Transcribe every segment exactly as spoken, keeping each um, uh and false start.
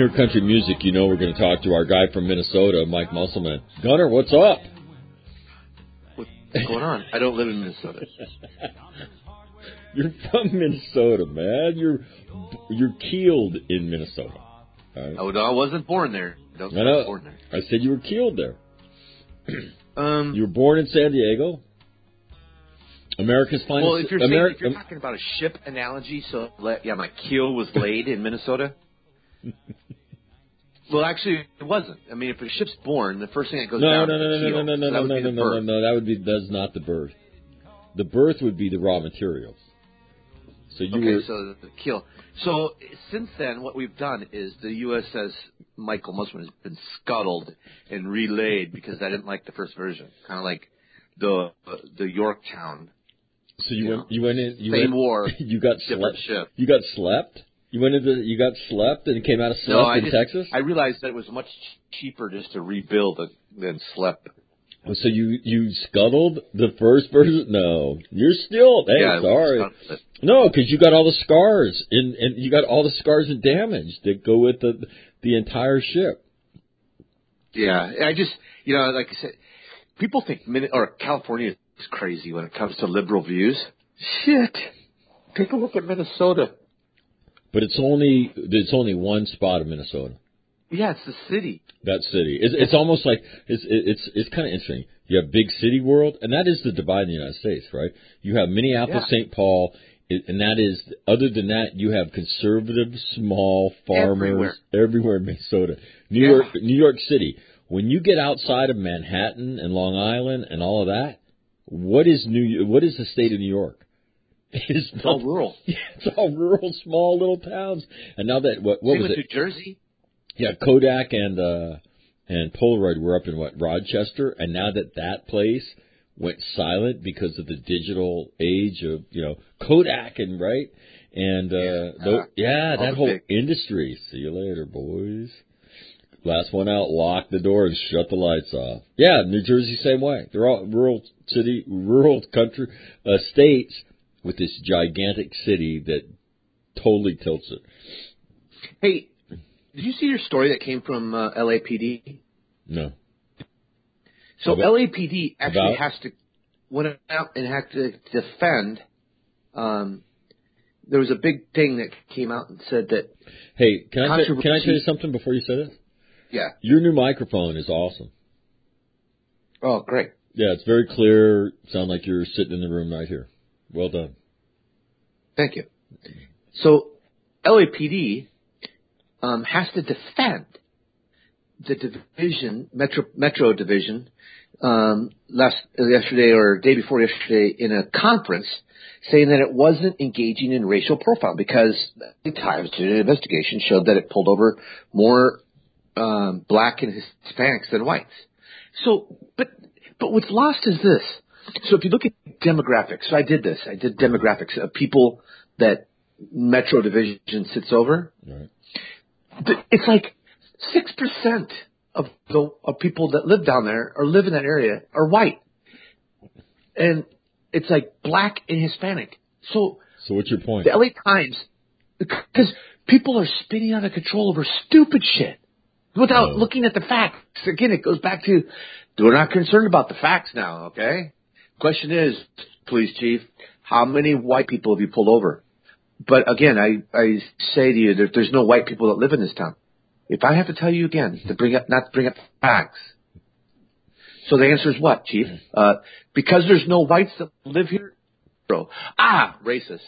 hear country music, you know we're going to talk to our guy from Minnesota, Mike Musselman. Gunner, what's up? What's going on? I don't live in Minnesota. You're from Minnesota, man. You're you're keeled in Minnesota. Right? Oh, no, I wasn't born there. Don't I know. Born there. I said you were keeled there. um, you were born in San Diego. America's finest. Well, if you're, Ameri- saying, if you're talking about a ship analogy, so yeah, my keel was laid in Minnesota. Well, actually, it wasn't. I mean, if a ship's born, the first thing that goes no, down no, is no, the no, keel. no, no, So no, no, that would no, be no, the no, no, birth. no. That would be that's not the birth. The birth would be the raw materials. So you okay, were so the keel. So since then, what we've done is the U S S Michael Musselman has been scuttled and relayed because I didn't like the first version. Kind of like the uh, the Yorktown. So you, you went know, you went in you same went, war. You got different slept. ship. You got slept. You went into you got slept and came out of slept no, I in just, Texas. I realized that it was much cheaper just to rebuild it than slept. So you you scuttled the first version? No, you're still. Hey, yeah, sorry. No, because you got all the scars and and you got all the scars and damage that go with the the entire ship. Yeah, I just you know, like I said, people think Min- or California is crazy when it comes to liberal views. Shit, take a look at Minnesota. But it's only it's only one spot of Minnesota. Yeah, it's the city. That city. It's, it's almost like it's it's it's kind of interesting. You have big city world, and that is the divide in the United States, right? You have Minneapolis, Yeah. Saint Paul, and that is. Other than that, you have conservative, small farmers Everywhere, everywhere in Minnesota. New yeah. York, New York City. When you get outside of Manhattan and Long Island and all of that, what is New? What is the state of New York? It's, it's all rural. Yeah, it's all rural, small little towns. And now that what what Same was with it? New Jersey. Yeah, Kodak and uh, and Polaroid were up in what Rochester, and now that that place went silent because of the digital age of you know Kodak and right and uh, Yeah, tho- uh, yeah that whole big. industry. See you later, boys. Last one out, lock the door and shut the lights off. Yeah, New Jersey same way. They're all rural city, rural country uh, states with this gigantic city that totally tilts it. Hey. Did you see your story that came from uh, L A P D? No. So About, L A P D actually about? has to went out and had to defend. Um, there was a big thing that came out and said that. Hey, can I t- can I tell you something before you say this? Yeah. Your new microphone is awesome. Oh, great. Yeah, it's very clear. Sound like you're sitting in the room right here. Well done. Thank you. So L A P D. Um, has to defend the division, Metro Metro Division, um, last yesterday or day before yesterday in a conference, saying that it wasn't engaging in racial profile because the Times did an investigation showed that it pulled over more um, black and Hispanics than whites. So, but but what's lost is this. So if you look at demographics, so I did this. I did demographics of people that Metro Division sits over. Right. It's like six percent of the of people that live down there or live in that area are white, and it's like black and Hispanic. So, so what's your point? The L A Times, because people are spinning out of control over stupid shit without oh. looking at the facts. Again, it goes back to we're not concerned about the facts now. Okay, question is, police chief, how many white people have you pulled over? But again, I, I say to you that there's no white people that live in this town. If I have to tell you again to bring up, not to bring up facts. So the answer is what, Chief? Uh, because there's no whites that live here, bro. Ah, racist.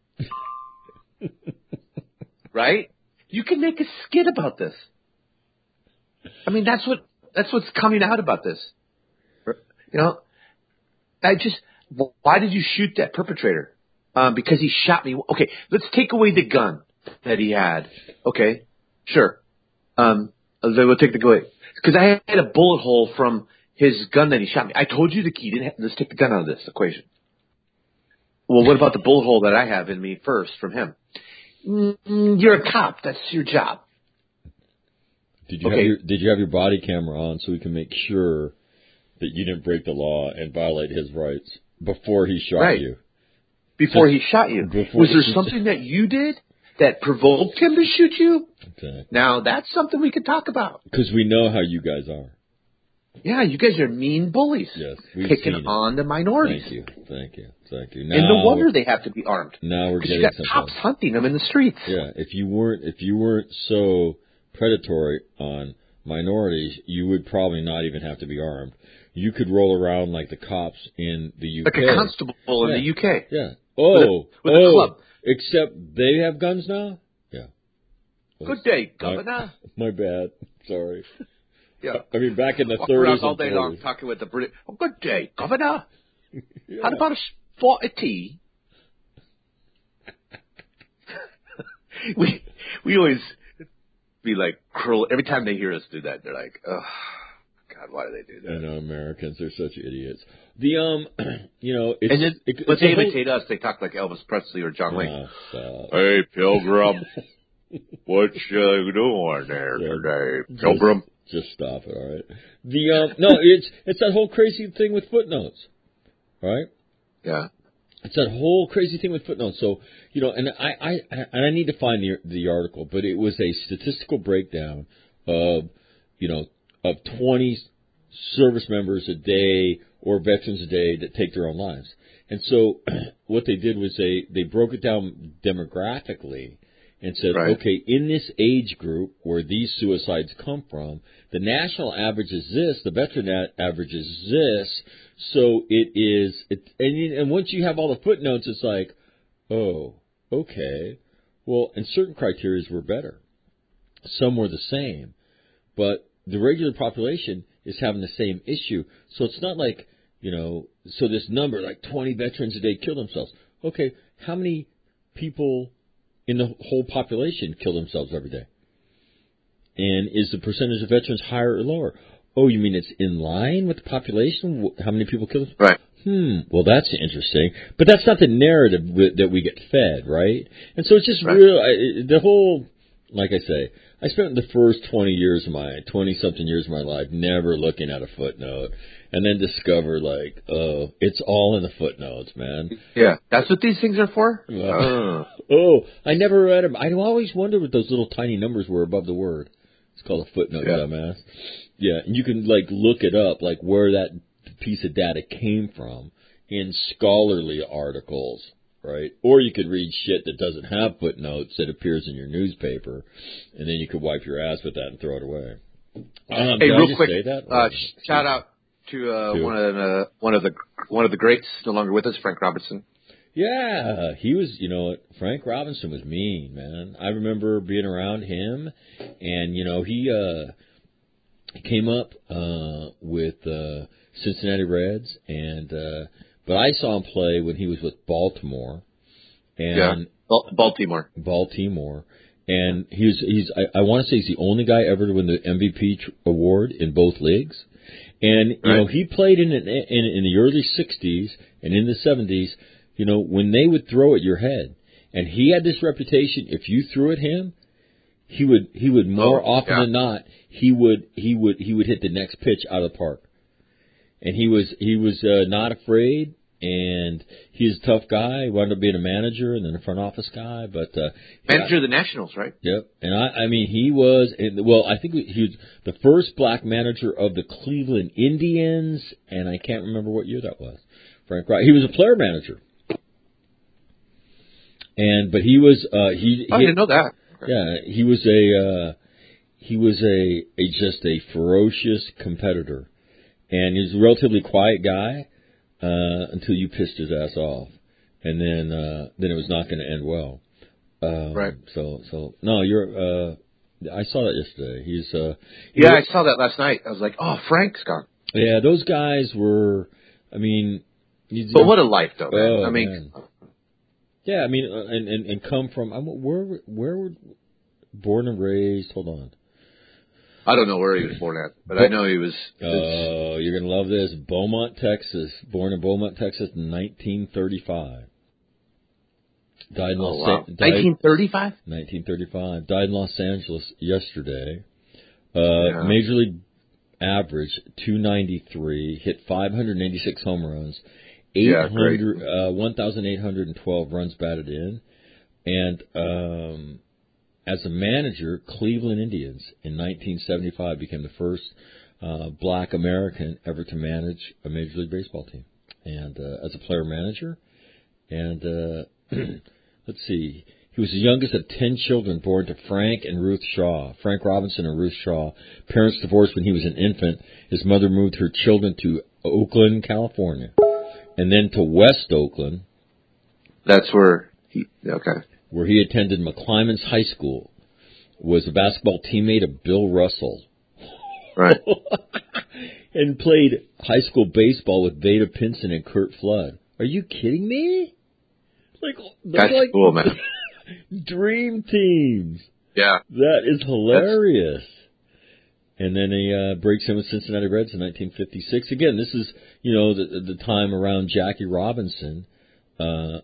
Right? You can make a skit about this. I mean, that's what, that's what's coming out about this. You know, I just, why did you shoot that perpetrator? Um, because he shot me. Okay, let's take away the gun that he had. Okay, sure. Um, then we'll take the gun. Because I had a bullet hole from his gun that he shot me. I told you the key. Didn't have, let's take the gun out of this equation. Well, what about the bullet hole that I have in me first from him? Mm, you're a cop. That's your job. Did you okay. have your Did you have your body camera on so we can make sure that you didn't break the law and violate his rights before he shot right. you? Before Just he shot you. before, Was there something that you did that provoked him to shoot you, okay. now that's something we could talk about. Because we know how you guys are. Yeah, you guys are mean bullies. Yes, we've kicking seen it. on the minorities. Thank you, thank you, thank you. Now, And no wonder they have to be armed. Now we're Because getting you got somewhere. cops hunting them in the streets. Yeah, if you weren't if you weren't so predatory on minorities, you would probably not even have to be armed. You could roll around like the cops in the U K. Like a constable in yeah. the U K. Yeah. Oh, with a, with oh. a club. Except they have guns now? Yeah. Well, Good day, Governor. My, my bad. Sorry. Yeah. I mean, back in the Walk thirties around and all day long forties. talking with the British. Oh, good day, Governor. Yeah. How about a spot of tea? we we always be like curl every time they hear us do that. They're like, oh God, why do they do that? I know Americans are such idiots. The um, you know, it's, and then it, when it's they a whole- imitate us, they talk like Elvis Presley or John Wayne. Oh, stop. Hey, Pilgrim, what you doing there Yeah. today, Pilgrim? Just, just stop it, all right? The um, no, it's it's that whole crazy thing with footnotes, right? Yeah. It's that whole crazy thing with footnotes. So, you know, and I, I, and I need to find the, the article, but it was a statistical breakdown of, you know, of twenty service members a day or veterans a day that take their own lives. And so what they did was they, they broke it down demographically and said, Right. okay, in this age group where these suicides come from, the national average is this, the veteran a- average is this, so it is, it, and, and once you have all the footnotes, it's like, oh, okay, well, and certain criteria were better. Some were the same, but the regular population is having the same issue, so it's not like, you know, so this number, like twenty veterans a day kill themselves. Okay, how many people in the whole population kill themselves every day? And is the percentage of veterans higher or lower? Oh, you mean it's in line with the population? How many people kill themselves? Right. Hmm, well, that's interesting. But that's not the narrative that we get fed, right? And so it's just Right. real, I, the whole, like I say, I spent the first twenty years of my, twenty-something years of my life never looking at a footnote, and then discover, like, oh, it's all in the footnotes, man. Yeah. That's what these things are for? Uh, Oh. oh, I never read them. I always wondered what those little tiny numbers were above the word. It's called a footnote, Yeah. dumbass. Yeah, and you can, like, look it up, like, where that piece of data came from in scholarly articles, right? Or you could read shit that doesn't have footnotes that appears in your newspaper, and then you could wipe your ass with that and throw it away. Um, Hey, did I real just quick, say that? uh, Oh, sh- shout out to, uh, To- one of the one of the one of the greats no longer with us, Frank Robinson. Yeah, he was, you know, Frank Robinson was mean, man. I remember being around him, and, you know, he, uh, he came up, uh, with, uh, Cincinnati Reds, and, uh, but I saw him play when he was with Baltimore, and Yeah. Bal- Baltimore. Baltimore, and he was, he's, I, I want to say he's the only guy ever to win the M V P tr- award in both leagues. And, you Right. know, he played in, in, in the early sixties and in the seventies, you know, when they would throw at your head. And he had this reputation, if you threw at him, he would, he would more Oh, often yeah. than not, he would, he would, he would hit the next pitch out of the park. And he was, he was, uh, not afraid. And he's a tough guy. He wound up being a manager and then a front office guy, but, uh, Manager of the Nationals, right? Yep, and I, I mean, he was, and, well, I think he was the first black manager of the Cleveland Indians, and I can't remember what year that was. Frank Wright, he was a player manager, and but he was, uh, he, Oh, I he didn't know that. Okay. yeah, he was a, uh, he was a, a just a ferocious competitor, and he was a relatively quiet guy uh, until you pissed his ass off, and then uh, then it was not going to end well. Um, Right. So, so no, you're. Uh, I saw that yesterday. He's. Uh, Yeah, he- I saw that last night. I was like, oh, Frank's gone. yeah, those guys were. I mean, you, But what a life, though, man. Oh, I mean, man. Yeah, I mean, uh, and, and and come from. I'm, where where were born and raised? Hold on. I don't know where he was born at, but I know he was. Oh, you're gonna love this. Beaumont, Texas. Born in Beaumont, Texas, in nineteen thirty-five. Died in Oh, Los wow. An- died- nineteen thirty-five? nineteen thirty-five. Died in Los Angeles yesterday. Uh, Yeah. Major League average two ninety-three. Hit five hundred eighty-six home runs. eight Yeah, great. hundred, uh, one thousand eight hundred twelve runs batted in. And um, as a manager, Cleveland Indians in nineteen seventy-five became the first uh, black American ever to manage a Major League Baseball team. And uh, as a player manager, and uh, let's see, he was the youngest of ten children born to Frank and Ruth Shaw. Frank Robinson and Ruth Shaw. Parents divorced when he was an infant. His mother moved her children to Oakland, California, and then to West Oakland. That's where he, okay. Where he attended McClymonds High School, was a basketball teammate of Bill Russell. Right. And played high school baseball with Vada Pinson and Curt Flood. Are you kidding me? Like, that's like cool, man. Dream teams. Yeah. That is hilarious. That's... And then he uh, breaks in with Cincinnati Reds in nineteen fifty-six. Again, this is, you know, the, the time around Jackie Robinson uh,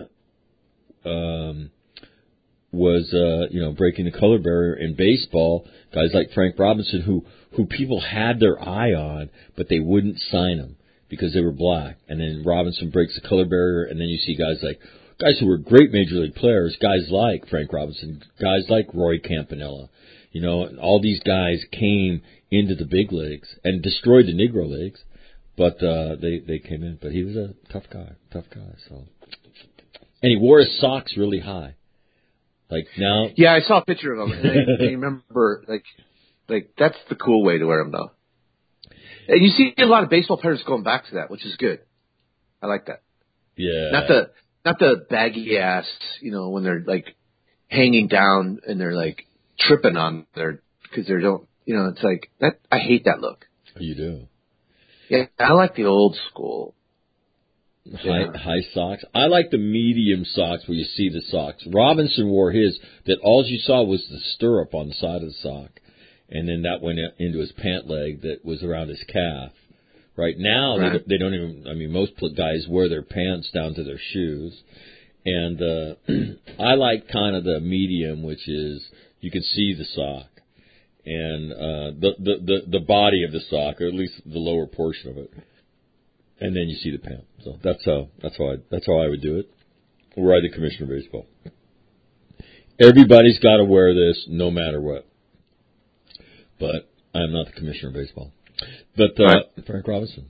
um, was, uh, you know, breaking the color barrier in baseball. Guys like Frank Robinson, who, who people had their eye on, but they wouldn't sign them because they were black. And then Robinson breaks the color barrier, and then you see guys like, guys who were great Major League players, guys like Frank Robinson, guys like Roy Campanella. You know, all these guys came into the big leagues and destroyed the Negro Leagues, but uh, they, they came in. But he was a tough guy, tough guy. So, and he wore his socks really high. Like now. Yeah, I saw a picture of him, and I, I remember, like, like that's the cool way to wear them, though. And you see a lot of baseball players going back to that, which is good. I like that. Yeah. Not the not the baggy ass, you know, when they're like hanging down and they're like tripping on their because they don't, you know, it's like that. I hate that look. You do. Yeah, I like the old school. High, yeah. high socks. I like the medium socks where you see the socks. Robinson wore his that all you saw was the stirrup on the side of the sock, and then that went into his pant leg that was around his calf. Right now, right. They, they don't even. I mean, most guys wear their pants down to their shoes, and uh, I like kind of the medium, which is you can see the sock and uh, the, the the the body of the sock, or at least the lower portion of it. And then you see the pant. So that's how that's how I that's how I would do it. Or I'm the commissioner of baseball. Everybody's got to wear this, no matter what. But I'm not the commissioner of baseball. But uh, right. Frank Robinson.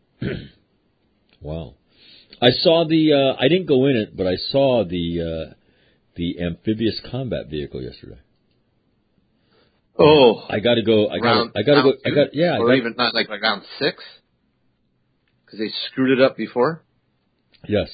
Wow. I saw the. Uh, I didn't go in it, but I saw the uh, the amphibious combat vehicle yesterday. Oh, I got to go. I got. I got to go. I got. Yeah. Or I got, even not like, like round six. Because they screwed it up before? Yes.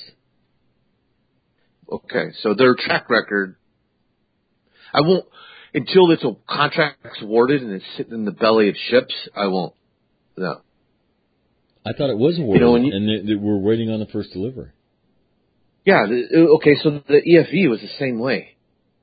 Okay, so their track record, I won't, until it's a contract's awarded and it's sitting in the belly of ships, I won't, no. I thought it was awarded, you know, you, and they, they were waiting on the first delivery. Yeah, the, okay, so the E F V was the same way.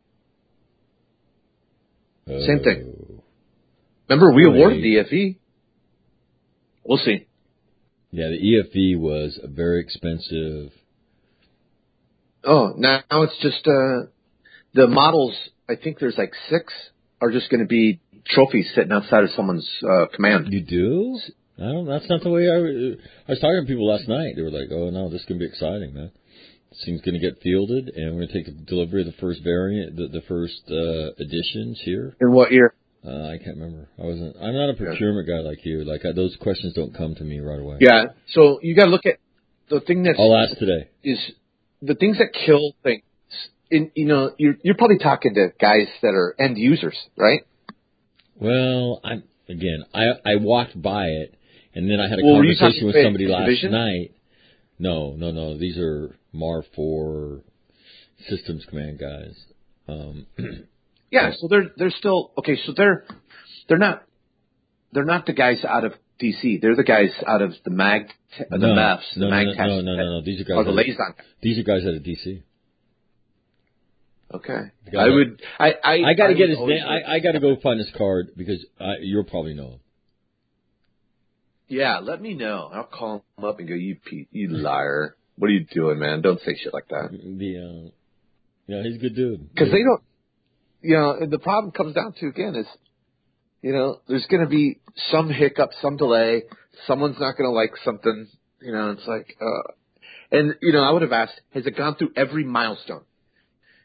Oh. Same thing. Remember, we awarded the E F V. We'll see. Yeah, the E F V was a very expensive. Oh, now it's just uh, the models. I think there's like six are just going to be trophies sitting outside of someone's uh, command. You do? I don't. That's not the way I. I was talking to people last night. They were like, "Oh no, this is going to be exciting, man. This thing's going to get fielded, and we're going to take the delivery of the first variant, the, the first uh, editions here." In what year? Uh, I can't remember. I wasn't. I'm not a procurement guy like you. Like I, those questions don't come to me right away. Yeah. So you got to look at the thing that's. I'll ask today. Is the things that kill things. In you know you're you're probably talking to guys that are end users, right? Well, I'm again. I I walked by it, and then I had a well, conversation with somebody last division? night. No, no, no. These are M A R four systems command guys. Um, Yeah, so they're they're still okay. So they're they're not they're not the guys out of D C. They're the guys out of the mag uh, the no, M A Fs, the no, mag no, no, no, no, no. These are guys. Or the out liaison. Of, these are guys out of D C. Okay, I would. I I, I got to get his always, name. I, I got to go find his card because I, you'll probably know him. Yeah, let me know. I'll call him up and go, "You Pete, you liar! What are you doing, man? Don't say shit like that." The uh, yeah, he's a good dude. Because they don't. You know, the problem comes down to, again, is, you know, there's going to be some hiccup, some delay. Someone's not going to like something. You know, it's like, uh, and, you know, I would have asked, has it gone through every milestone?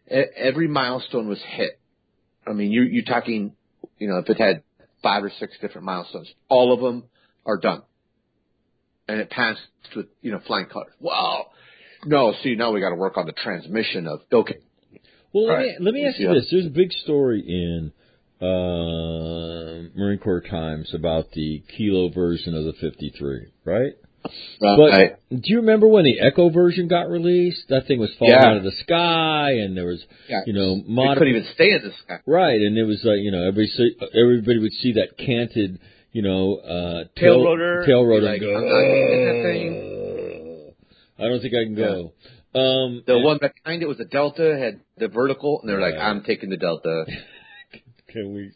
every milestone was hit. I mean, you, you're talking, you know, if it had five or six different milestones, all of them are done. And it passed with, you know, flying colors. Wow. No, see, now we got to work on the transmission of, okay. Well, let, right. me, let me ask you yeah. this. There's a big story in uh, Marine Corps Times about the Kilo version of the fifty-three, right? Right. But do you remember when the Echo version got released? That thing was falling yeah. out of the sky, and there was, yeah. you know, mod- it couldn't even stay in the sky. Right, and it was like, you know, everybody see, everybody would see that canted, you know, uh, tail, tail rotor, tail rotor, like, and go. I'm not getting that thing. I don't think I can go. Yeah. Um, the and, one behind it was a Delta, had the vertical, and they're right. like, I'm taking the Delta. Can we?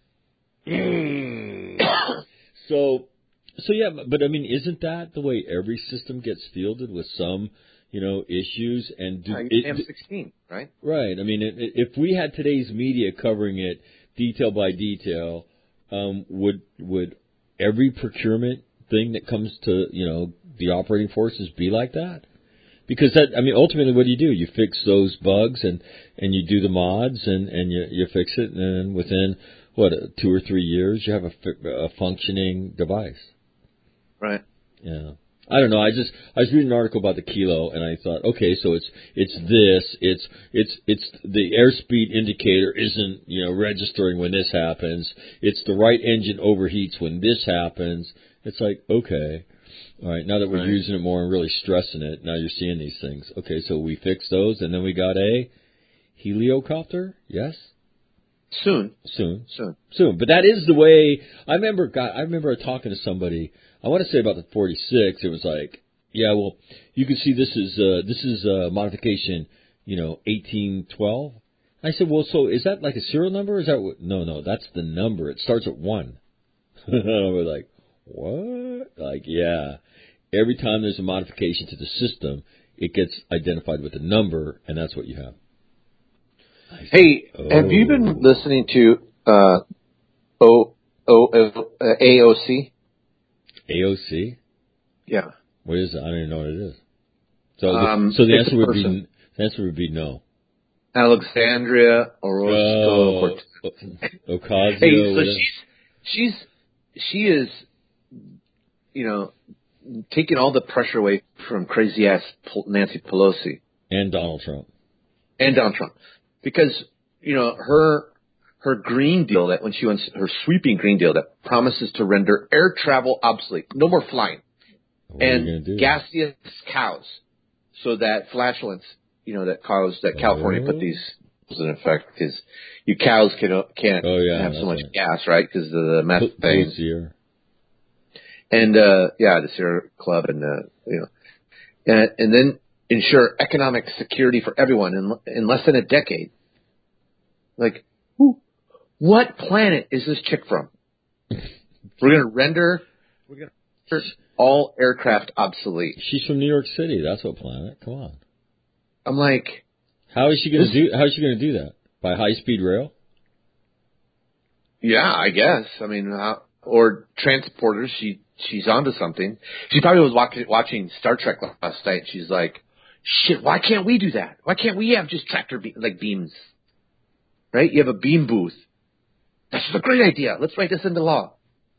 so, so yeah, but I mean, isn't that the way every system gets fielded with some, you know, issues? And do, it, M sixteen, right? Right. I mean, it, it, if we had today's media covering it detail by detail, um, would would every procurement thing that comes to, you know, the operating forces be like that? Because that, I mean, ultimately, what do you do? You fix those bugs and, and you do the mods and, and you, you fix it, and then within, what, two or three years, you have a, a functioning device. Right. Yeah. I don't know. I just, I was reading an article about the Kilo, and I thought, okay, so it's, it's this, it's, it's, it's, the airspeed indicator isn't, you know, registering when this happens. It's the right engine overheats when this happens. It's like, okay. All right, now that we're right. using it more and really stressing it, now you're seeing these things. Okay, so we fixed those, and then we got a heliocopter, yes? Soon. Soon. Soon. Soon. But that is the way, I remember God, I remember talking to somebody, I want to say about the forty-six, it was like, yeah, well, you can see this is, uh, this is uh, modification, you know, eighteen twelve. I said, well, so is that like a serial number? Or is that what? No, no, that's the number. It starts at one. We're like, what? Like, yeah. Every time there's a modification to the system, it gets identified with a number, and that's what you have. Hey, oh. have you been listening to uh, o, o, uh, A O C? A O C? Yeah. What is it? I don't even know what it is. So, um, the, so the answer would person. be the answer would be no. Alexandria Orozco oh, Ocasio. Hey, so she's she's she is, you know, taking all the pressure away from crazy ass Nancy Pelosi and Donald Trump and Donald Trump, because you know her her green deal that when she wants her sweeping green deal that promises to render air travel obsolete, no more flying, what and gaseous cows, so that flatulence, you know, that cows that California oh. put these in effect because you cows can can't oh, yeah, have so much right. gas, right? Because of the methane. P- And, uh, yeah, the Sierra Club and, uh, you know, and, and then ensure economic security for everyone in, in less than a decade. Like, who, what planet is this chick from? We're going to render, we're going to render all aircraft obsolete. She's from New York City. That's what planet. Come on. I'm like, how is she going to do, how is she going to do that? By high speed rail? Yeah, I guess. I mean, uh, or transporters. She, She's onto something. She probably was watching, watching Star Trek last night. She's like, shit, why can't we do that? Why can't we have just tractor be- like beams? Right? You have a beam booth. That's a great idea. Let's write this into law.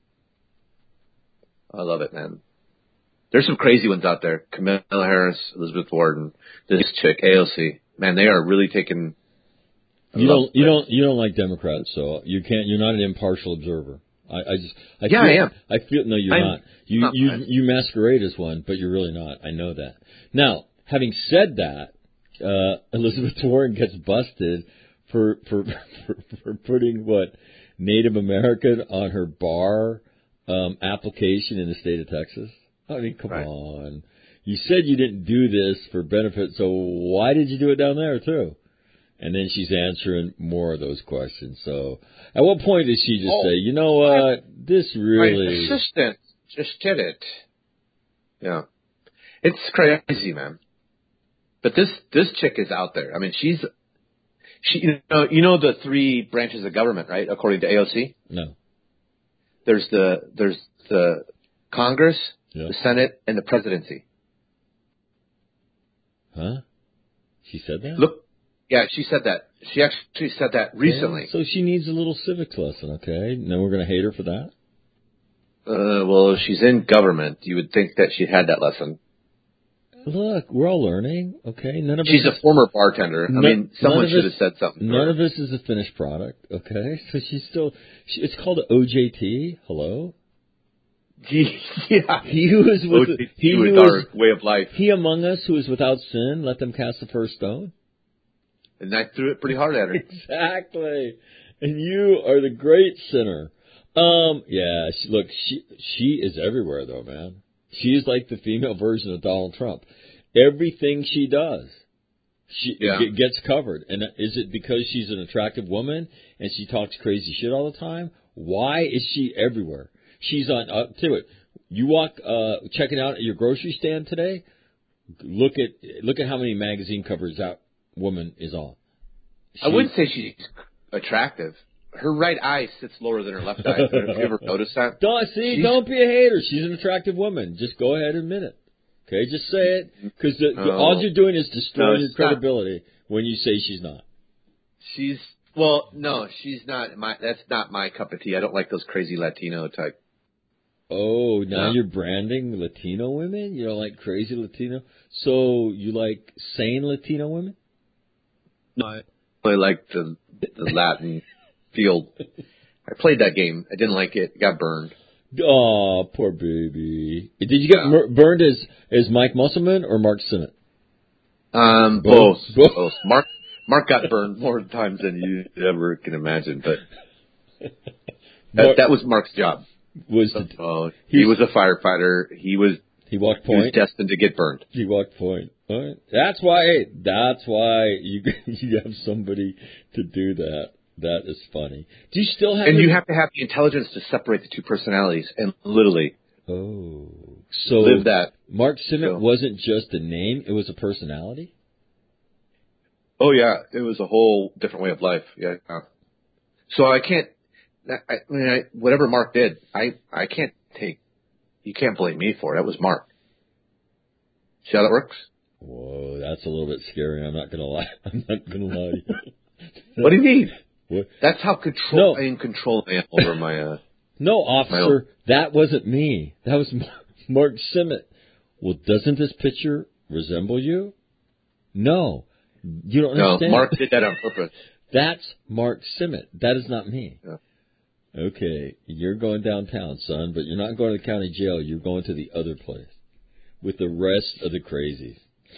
I love it, man. There's some crazy ones out there. Kamala Harris, Elizabeth Warren, this chick, A O C. Man, they are really taking. You don't, you don't, you don't like Democrats, so you can't. You're not an impartial observer. I, I just, I yeah, feel, I am. I feel, no, you're I'm not. You, not you, fine. you masquerade as one, but you're really not. I know that. Now, having said that, uh, Elizabeth Warren gets busted for, for, for, for putting what, Native American on her bar, um, application in the state of Texas. I mean, come right. on. You said you didn't do this for benefit, so why did you do it down there too? And then she's answering more of those questions. So at what point does she just oh, say, you know what, this really... My assistant just did it. Yeah. It's crazy, man. But this, this chick is out there. I mean, she's... She, you know, you know the three branches of government, right, according to A O C? No. There's the, there's the Congress, yep. the Senate, and the presidency. Huh? She said that? Look... Yeah, she said that. She actually said that recently. Yeah, so she needs a little civics lesson, okay? Then we're going to hate her for that? Uh, well, if she's in government, you would think that she had that lesson. Look, we're all learning, okay? None of She's us a former bartender. I no, mean, someone should us, have said something. None of this is a finished product, okay? So she's still, she, it's called O J T, hello? Yeah. He who is with, O J T he was who our is, way of life. He among us who is without sin, let them cast the first stone. And I threw it pretty hard at her. Exactly. And you are the great sinner. Um, yeah, she, look, she she is everywhere, though, man. She is like the female version of Donald Trump. Everything she does, she yeah. g- gets covered. And is it because she's an attractive woman and she talks crazy shit all the time? Why is she everywhere? She's on, uh, to it. You walk, uh, checking out at your grocery stand today, look at, look at how many magazine covers that woman is on. She, I wouldn't say she's attractive. Her right eye sits lower than her left eye. Have you ever noticed that? Don't, see, she's, don't be a hater. She's an attractive woman. Just go ahead and admit it. Okay, just say it. Because no, all you're doing is destroying no, your credibility not. when you say she's not. She's, well, no, she's not. My That's not my cup of tea. I don't like those crazy Latino type. Oh, now no. you're branding Latino women? You don't like crazy Latino? So you like sane Latino women? No, I really like the, the Latin field. I played that game. I didn't like it. Got burned. Oh, poor baby. Did you get yeah. mur- burned as, as Mike Musselman or Mark Simmett? Um, both. Both. both. Mark Mark got burned more times than you ever can imagine, but that, Mark, that was Mark's job. Was so, the, uh, he was a firefighter. He was he walked point. He was destined to get burned. He walked point. All right. That's why. Hey, that's why you you have somebody to do that. That is funny. Do you still have? And any... you have to have the intelligence to separate the two personalities, and literally. Oh, so live that. Mark Simmett so. wasn't just a name; it was a personality. Oh yeah, it was a whole different way of life. Yeah. So I can't. I, I mean, I, whatever Mark did, I I can't take. You can't blame me for it. That was Mark. See how that works? Whoa, that's a little bit scary. I'm not gonna lie. I'm not gonna lie to you. What do you mean? What? That's how control no. in control I am over my. Uh, no, officer, that wasn't me. That was Mark Simmett. Well, doesn't this picture resemble you? No, you don't no, understand. No, Mark did that on purpose. That's Mark Simmett. That is not me. Yeah. Okay, you're going downtown, son, but you're not going to the county jail. You're going to the other place with the rest of the crazies.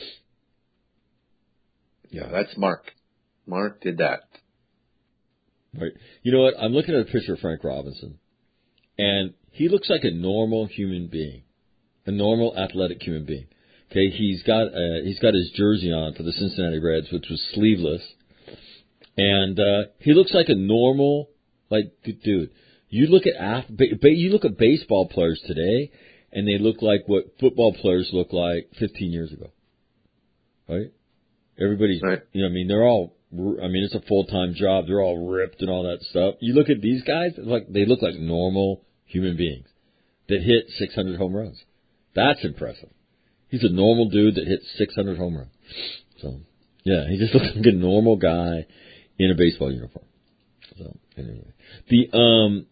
Yeah, that's Mark. Mark did that. Right. You know what? I'm looking at a picture of Frank Robinson, and he looks like a normal human being, a normal athletic human being. Okay, he's got uh, he's got his jersey on for the Cincinnati Reds, which was sleeveless, and uh, he looks like a normal, like dude. You look at you look at baseball players today, and they look like what football players look like fifteen years ago. Right? Everybody's, right. you know, I mean, they're all. I mean, it's a full-time job. They're all ripped and all that stuff. You look at these guys, like they look like normal human beings that hit six hundred home runs. That's impressive. He's a normal dude that hits six hundred home runs. So, yeah, he just looks like a normal guy in a baseball uniform. So, anyway. The, um,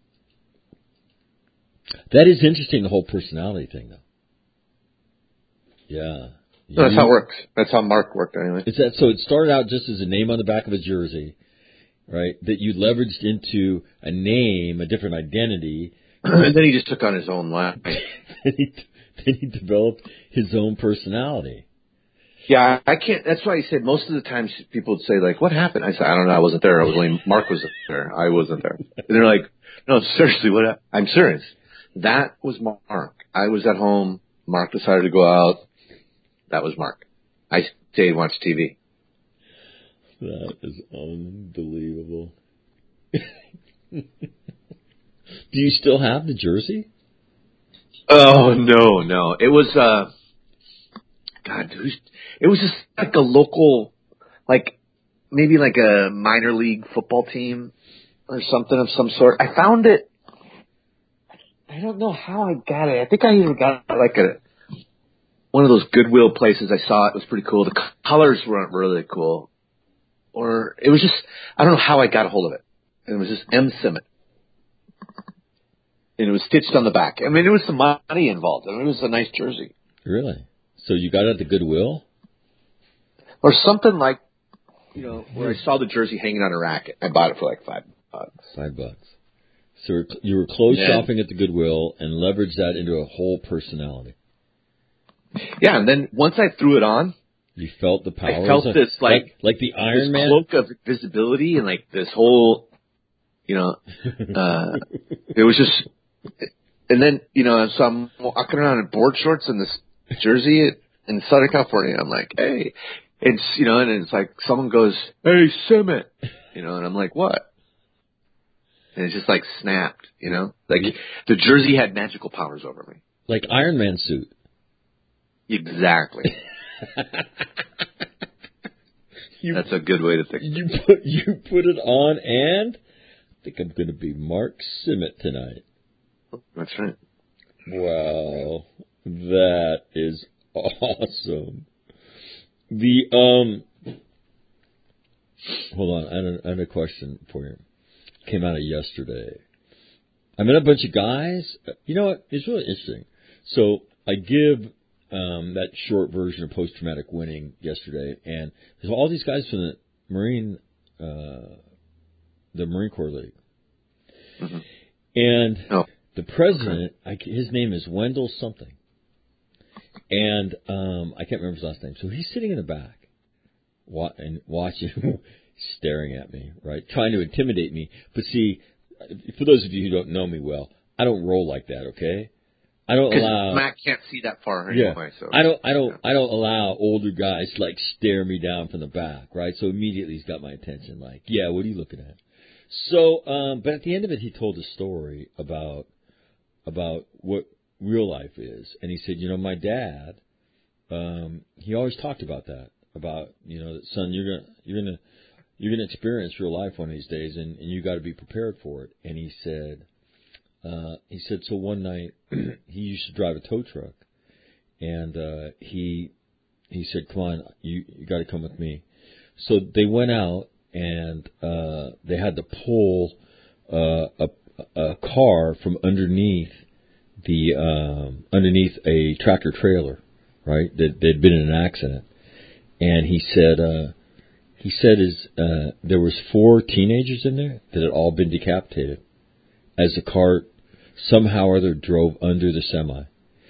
that is interesting, the whole personality thing, though. Yeah. No, that's how it works. That's how Mark worked, anyway. It's that, so it started out just as a name on the back of a jersey, right, that you leveraged into a name, a different identity. And then he just took on his own life. then, he, then he developed his own personality. Yeah, I can't. That's why he said most of the times people would say, like, what happened? I said, I don't know. I wasn't there. I was only, Mark was there. I wasn't there. And they're like, no, seriously, what happened? I'm serious. That was Mark. I was at home. Mark decided to go out. That was Mark. I stayed and watched T V. That is unbelievable. Do you still have the jersey? Oh, no, no. It was, uh, God, it was just like a local, like, maybe like a minor league football team or something of some sort. I found it. I don't know how I got it. I think I even got it like a, one of those Goodwill places. I saw it. It was pretty cool. The colors weren't really cool. or it was just, I don't know how I got a hold of it. And it was just M. Simmet. And it was stitched on the back. I mean, there was some money involved. I mean, it was a nice jersey. Really? So you got it at the Goodwill? Or something like, you know, where I saw the jersey hanging on a rack. I bought it for like five bucks. Five bucks. So you were clothes yeah. shopping at the Goodwill and leveraged that into a whole personality. Yeah, and then once I threw it on, you felt the power. I felt this like, like like the Iron this Man cloak of visibility, and like this whole, you know, uh, it was just. And then, you know, so I'm walking around in board shorts in this jersey in Southern California. I'm like, hey, it's, you know, and it's like someone goes, hey, Simmet, you know, and I'm like, what? And it's just like snapped, you know, like the jersey had magical powers over me. Like Iron Man suit. Exactly. you, That's a good way to think. You put, you put it on, and I think I'm going to be Mark Simmet tonight. That's right. Wow, that is awesome. The um, hold on, I had a, I had a question for you. Came out of yesterday. I met a bunch of guys. You know what? It's really interesting. So I give um, that short version of post-traumatic winning yesterday, and there's all these guys from the Marine, uh, the Marine Corps League, mm-hmm. and. Oh. The president, I, his name is Wendell something, and um, I can't remember his last name. So he's sitting in the back, wa- and watching, staring at me, right, trying to intimidate me. But see, for those of you who don't know me well, I don't roll like that. Okay, I don't allow. Matt can't see that far anyway. Yeah, so I don't, I don't, yeah. I don't allow older guys to like stare me down from the back, right? So immediately he's got my attention. Like, yeah, what are you looking at? So, um, but at the end of it, he told a story about. about what real life is. And he said, you know, my dad, um, he always talked about that, about, you know, that, son, you're going to, you're going to, you're going to experience real life one of these days, and, and you got to be prepared for it. And he said, uh, he said, so one night he used to drive a tow truck, and, uh, he, he said, come on, you, you got to come with me. So they went out, and, uh, they had to pull, uh, a, a car from underneath the um, underneath a tractor trailer, right? That they'd been in an accident, and he said uh, he said is uh, there was four teenagers in there that had all been decapitated as the car somehow or other drove under the semi.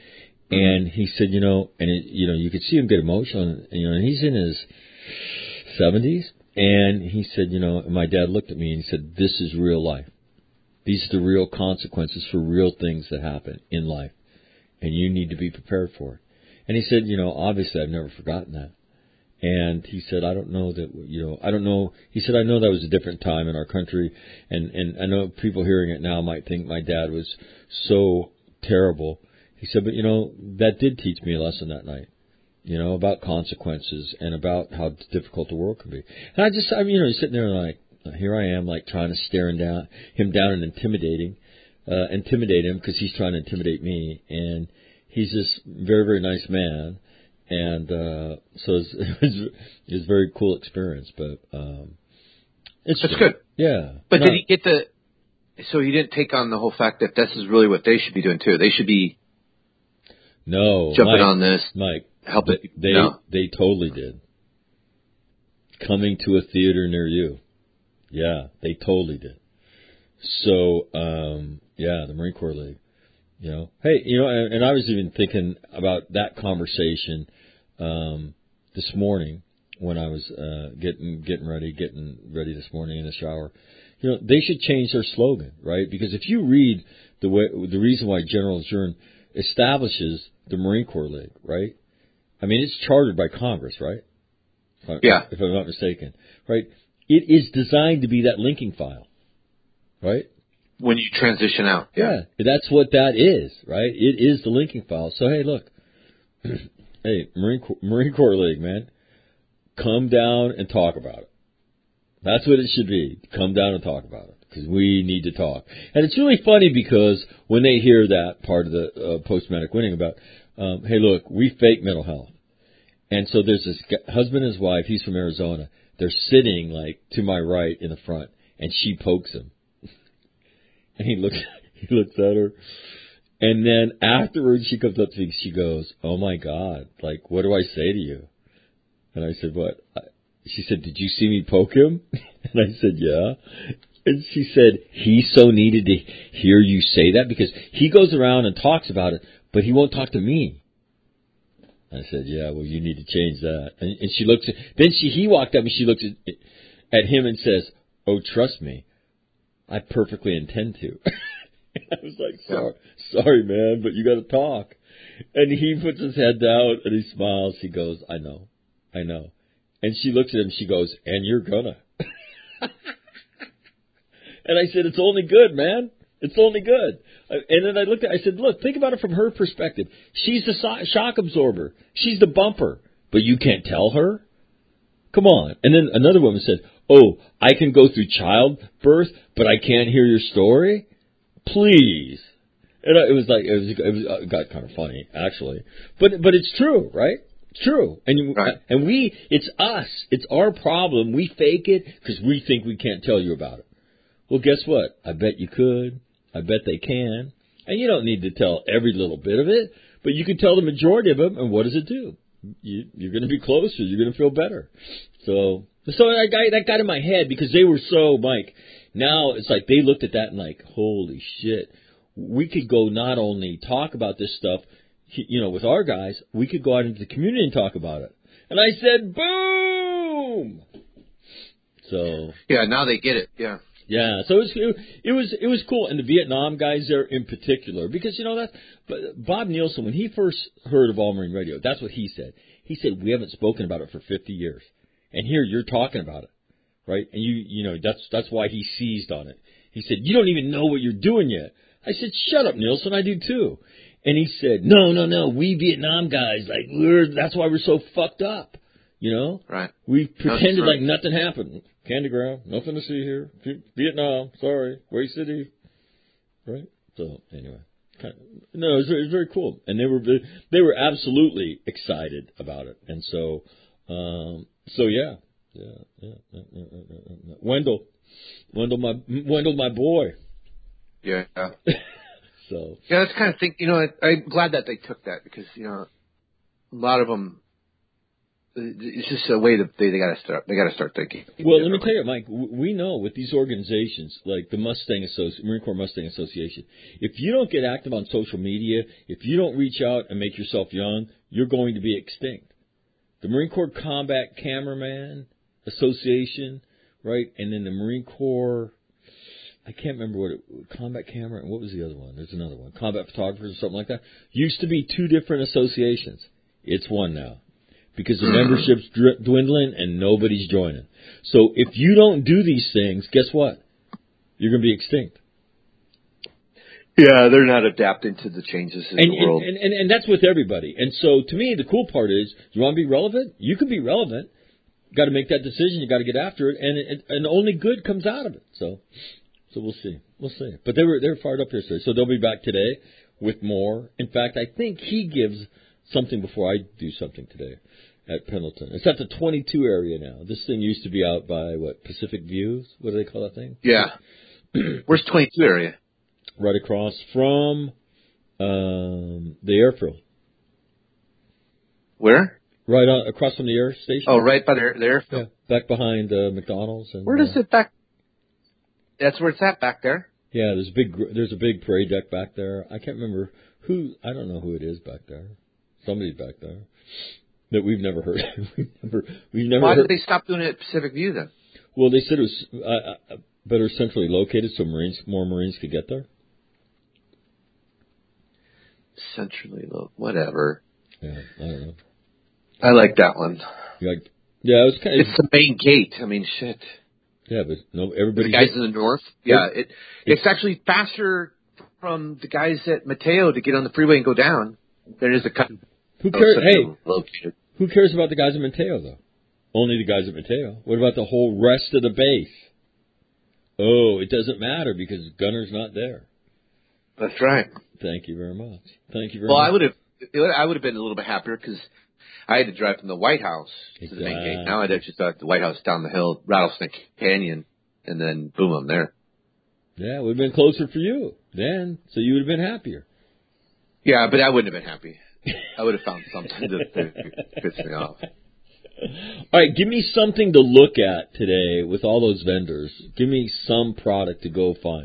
And he said, you know, and it, you know, you could see him get emotional, and, you know, and he's in his seventies, and he said, you know, and my dad looked at me and he said, this is real life. These are the real consequences for real things that happen in life, and you need to be prepared for it. And he said, you know, obviously I've never forgotten that. And he said, I don't know that, you know, I don't know. He said, I know that was a different time in our country, and, and I know people hearing it now might think my dad was so terrible. He said, but, you know, that did teach me a lesson that night, you know, about consequences and about how difficult the world can be. And I just, I mean, you know, he's sitting there like, here I am, like, trying to stare him down, him down and intimidating, uh, intimidate him because he's trying to intimidate me. And he's this very, very nice man. And uh, so it's, it's, it's a very cool experience. But um, it's That's good. Yeah. But no. did he get the – so he didn't take on the whole fact that this is really what they should be doing, too. They should be no, jumping Mike, on this, Mike, helping they, they, no. they totally did. Coming to a theater near you. Yeah, they totally did. So, um, yeah, the Marine Corps League, you know. Hey, you know, and, and I was even thinking about that conversation um, this morning when I was uh, getting getting ready, getting ready this morning in the shower. You know, they should change their slogan, right? Because if you read the way, the reason why General Zurn establishes the Marine Corps League, right? I mean, it's chartered by Congress, right? Yeah. If I'm not mistaken, right? It is designed to be that linking file, right? When you transition out. Yeah. yeah, that's what that is, right? It is the linking file. So, hey, look. hey, Marine Corps, Marine Corps League, man. Come down and talk about it. That's what it should be. Come down and talk about it because we need to talk. And it's really funny because when they hear that part of the uh, post-traumatic winning about, um, hey, look, we fake mental health. And so there's this g- husband and his wife. He's from Arizona. They're sitting like to my right in the front, and she pokes him, and he looks he looks at her, and then afterwards she comes up to me. She goes, "Oh my God! Like, what do I say to you?" And I said, "What?" She said, "Did you see me poke him?" And I said, "Yeah." And she said, "He so needed to hear you say that because he goes around and talks about it, but he won't talk to me." I said, "Yeah, well, you need to change that." And, and she looks at, then she, he walked up and she looks at, at him and says, "Oh, trust me, I perfectly intend to." And I was like, sorry, sorry, man, but you got to talk. And he puts his head down and he smiles. He goes, "I know, I know." And she looks at him. She goes, "And you're gonna." And I said, "It's only good, man. It's only good." And then I looked at, I said, "Look, think about it from her perspective. She's the so- shock absorber. She's the bumper. But you can't tell her? Come on." And then another woman said, "Oh, I can go through childbirth, but I can't hear your story? Please." And it was like, it was, it was, it got kind of funny, actually. But, but it's true, right? It's true. And, Right. and we, it's us. It's our problem. We fake it because we think we can't tell you about it. Well, guess what? I bet you could. I bet they can. And you don't need to tell every little bit of it, but you can tell the majority of them, and what does it do? You, you're going to be closer. You're going to feel better. So, so that got, that got in my head because they were so, Mike, now it's like they looked at that and like, holy shit. We could go not only talk about this stuff, you know, with our guys, we could go out into the community and talk about it. And I said, boom! So. Yeah, now they get it, yeah. Yeah, so it was, it was it was cool, and the Vietnam guys there in particular, because you know that. But Bob Nielsen, when he first heard of All Marine Radio, that's what he said. He said we haven't spoken about it for fifty years, and here you're talking about it, right? And you you know that's that's why he seized on it. He said you don't even know what you're doing yet. I said shut up, Nielsen, I do too. And he said no no no, we Vietnam guys like we're that's why we're so fucked up, you know? Right. We pretended right. like nothing happened. Candy ground, nothing to see here. Vietnam, sorry, Way City, right? So anyway, kind of, no, it was, very, it was very cool, and they were they were absolutely excited about it, and so um, so yeah, yeah, yeah, yeah, yeah, yeah, yeah. Wendell, Wendell, my Wendell, my boy. Yeah. So yeah, that's kind of thing. You know, I, I'm glad that they took that because you know a lot of them. It's just a way that they, they got to start. They got to start thinking. Well, let me tell you, Mike. We know with these organizations like the Mustang Associ- Marine Corps Mustang Association, if you don't get active on social media, if you don't reach out and make yourself young, you're going to be extinct. The Marine Corps Combat Cameraman Association, right, and then the Marine Corps. I can't remember what it Combat Camera and what was the other one? There's another one, Combat Photographers or something like that. Used to be two different associations. It's one now. Because the membership's dwindling and nobody's joining. So if you don't do these things, guess what? You're going to be extinct. Yeah, they're not adapting to the changes in and, the world. And, and, and that's with everybody. And so to me, the cool part is, you want to be relevant? You can be relevant. You got to make that decision. You got to get after it. And, it, and only good comes out of it. So so we'll see. We'll see. But they were, they were fired up yesterday. So they'll be back today with more. In fact, I think he gives something before I do something today. At Pendleton. It's at the twenty-two area now. This thing used to be out by, what, Pacific Views? What do they call that thing? Yeah. Where's twenty-two area? Right across from um, the airfield. Where? Right on, across from the air station. Oh, right by the, the airfield. Yeah, back behind uh, McDonald's. And, where does uh, it back? That's where it's at back there? Yeah, there's a big there's a big parade deck back there. I can't remember who, I don't know who it is back there. Somebody's back there. That we've never heard. we've never, we've never Why heard. did they stop doing it at Pacific View then? Well, they said it was uh, better centrally located, so Marines, more Marines could get there. Centrally located, whatever. Yeah, I don't know. I like that one. You like, yeah, it was kind of. It's the main gate. I mean, shit. Yeah, but no, everybody. The guys in the north. Yeah, it it's actually faster from the guys at Mateo to get on the freeway and go down than it is to cut. Who cares? Hey, located. Who cares about the guys at Mateo, though? Only the guys at Mateo. What about the whole rest of the base? Oh, it doesn't matter because Gunner's not there. That's right. Thank you very much. Thank you very well, much. Well, I would have, I would have been a little bit happier because I had to drive from the White House to the main gate. Now I just drive the White House down the hill, Rattlesnake Canyon, and then boom, I'm there. Yeah, it would have been closer for you then, so you would have been happier. Yeah, but I wouldn't have been happy. I would have found something to piss me off. All right, give me something to look at today with all those vendors. Give me some product to go find.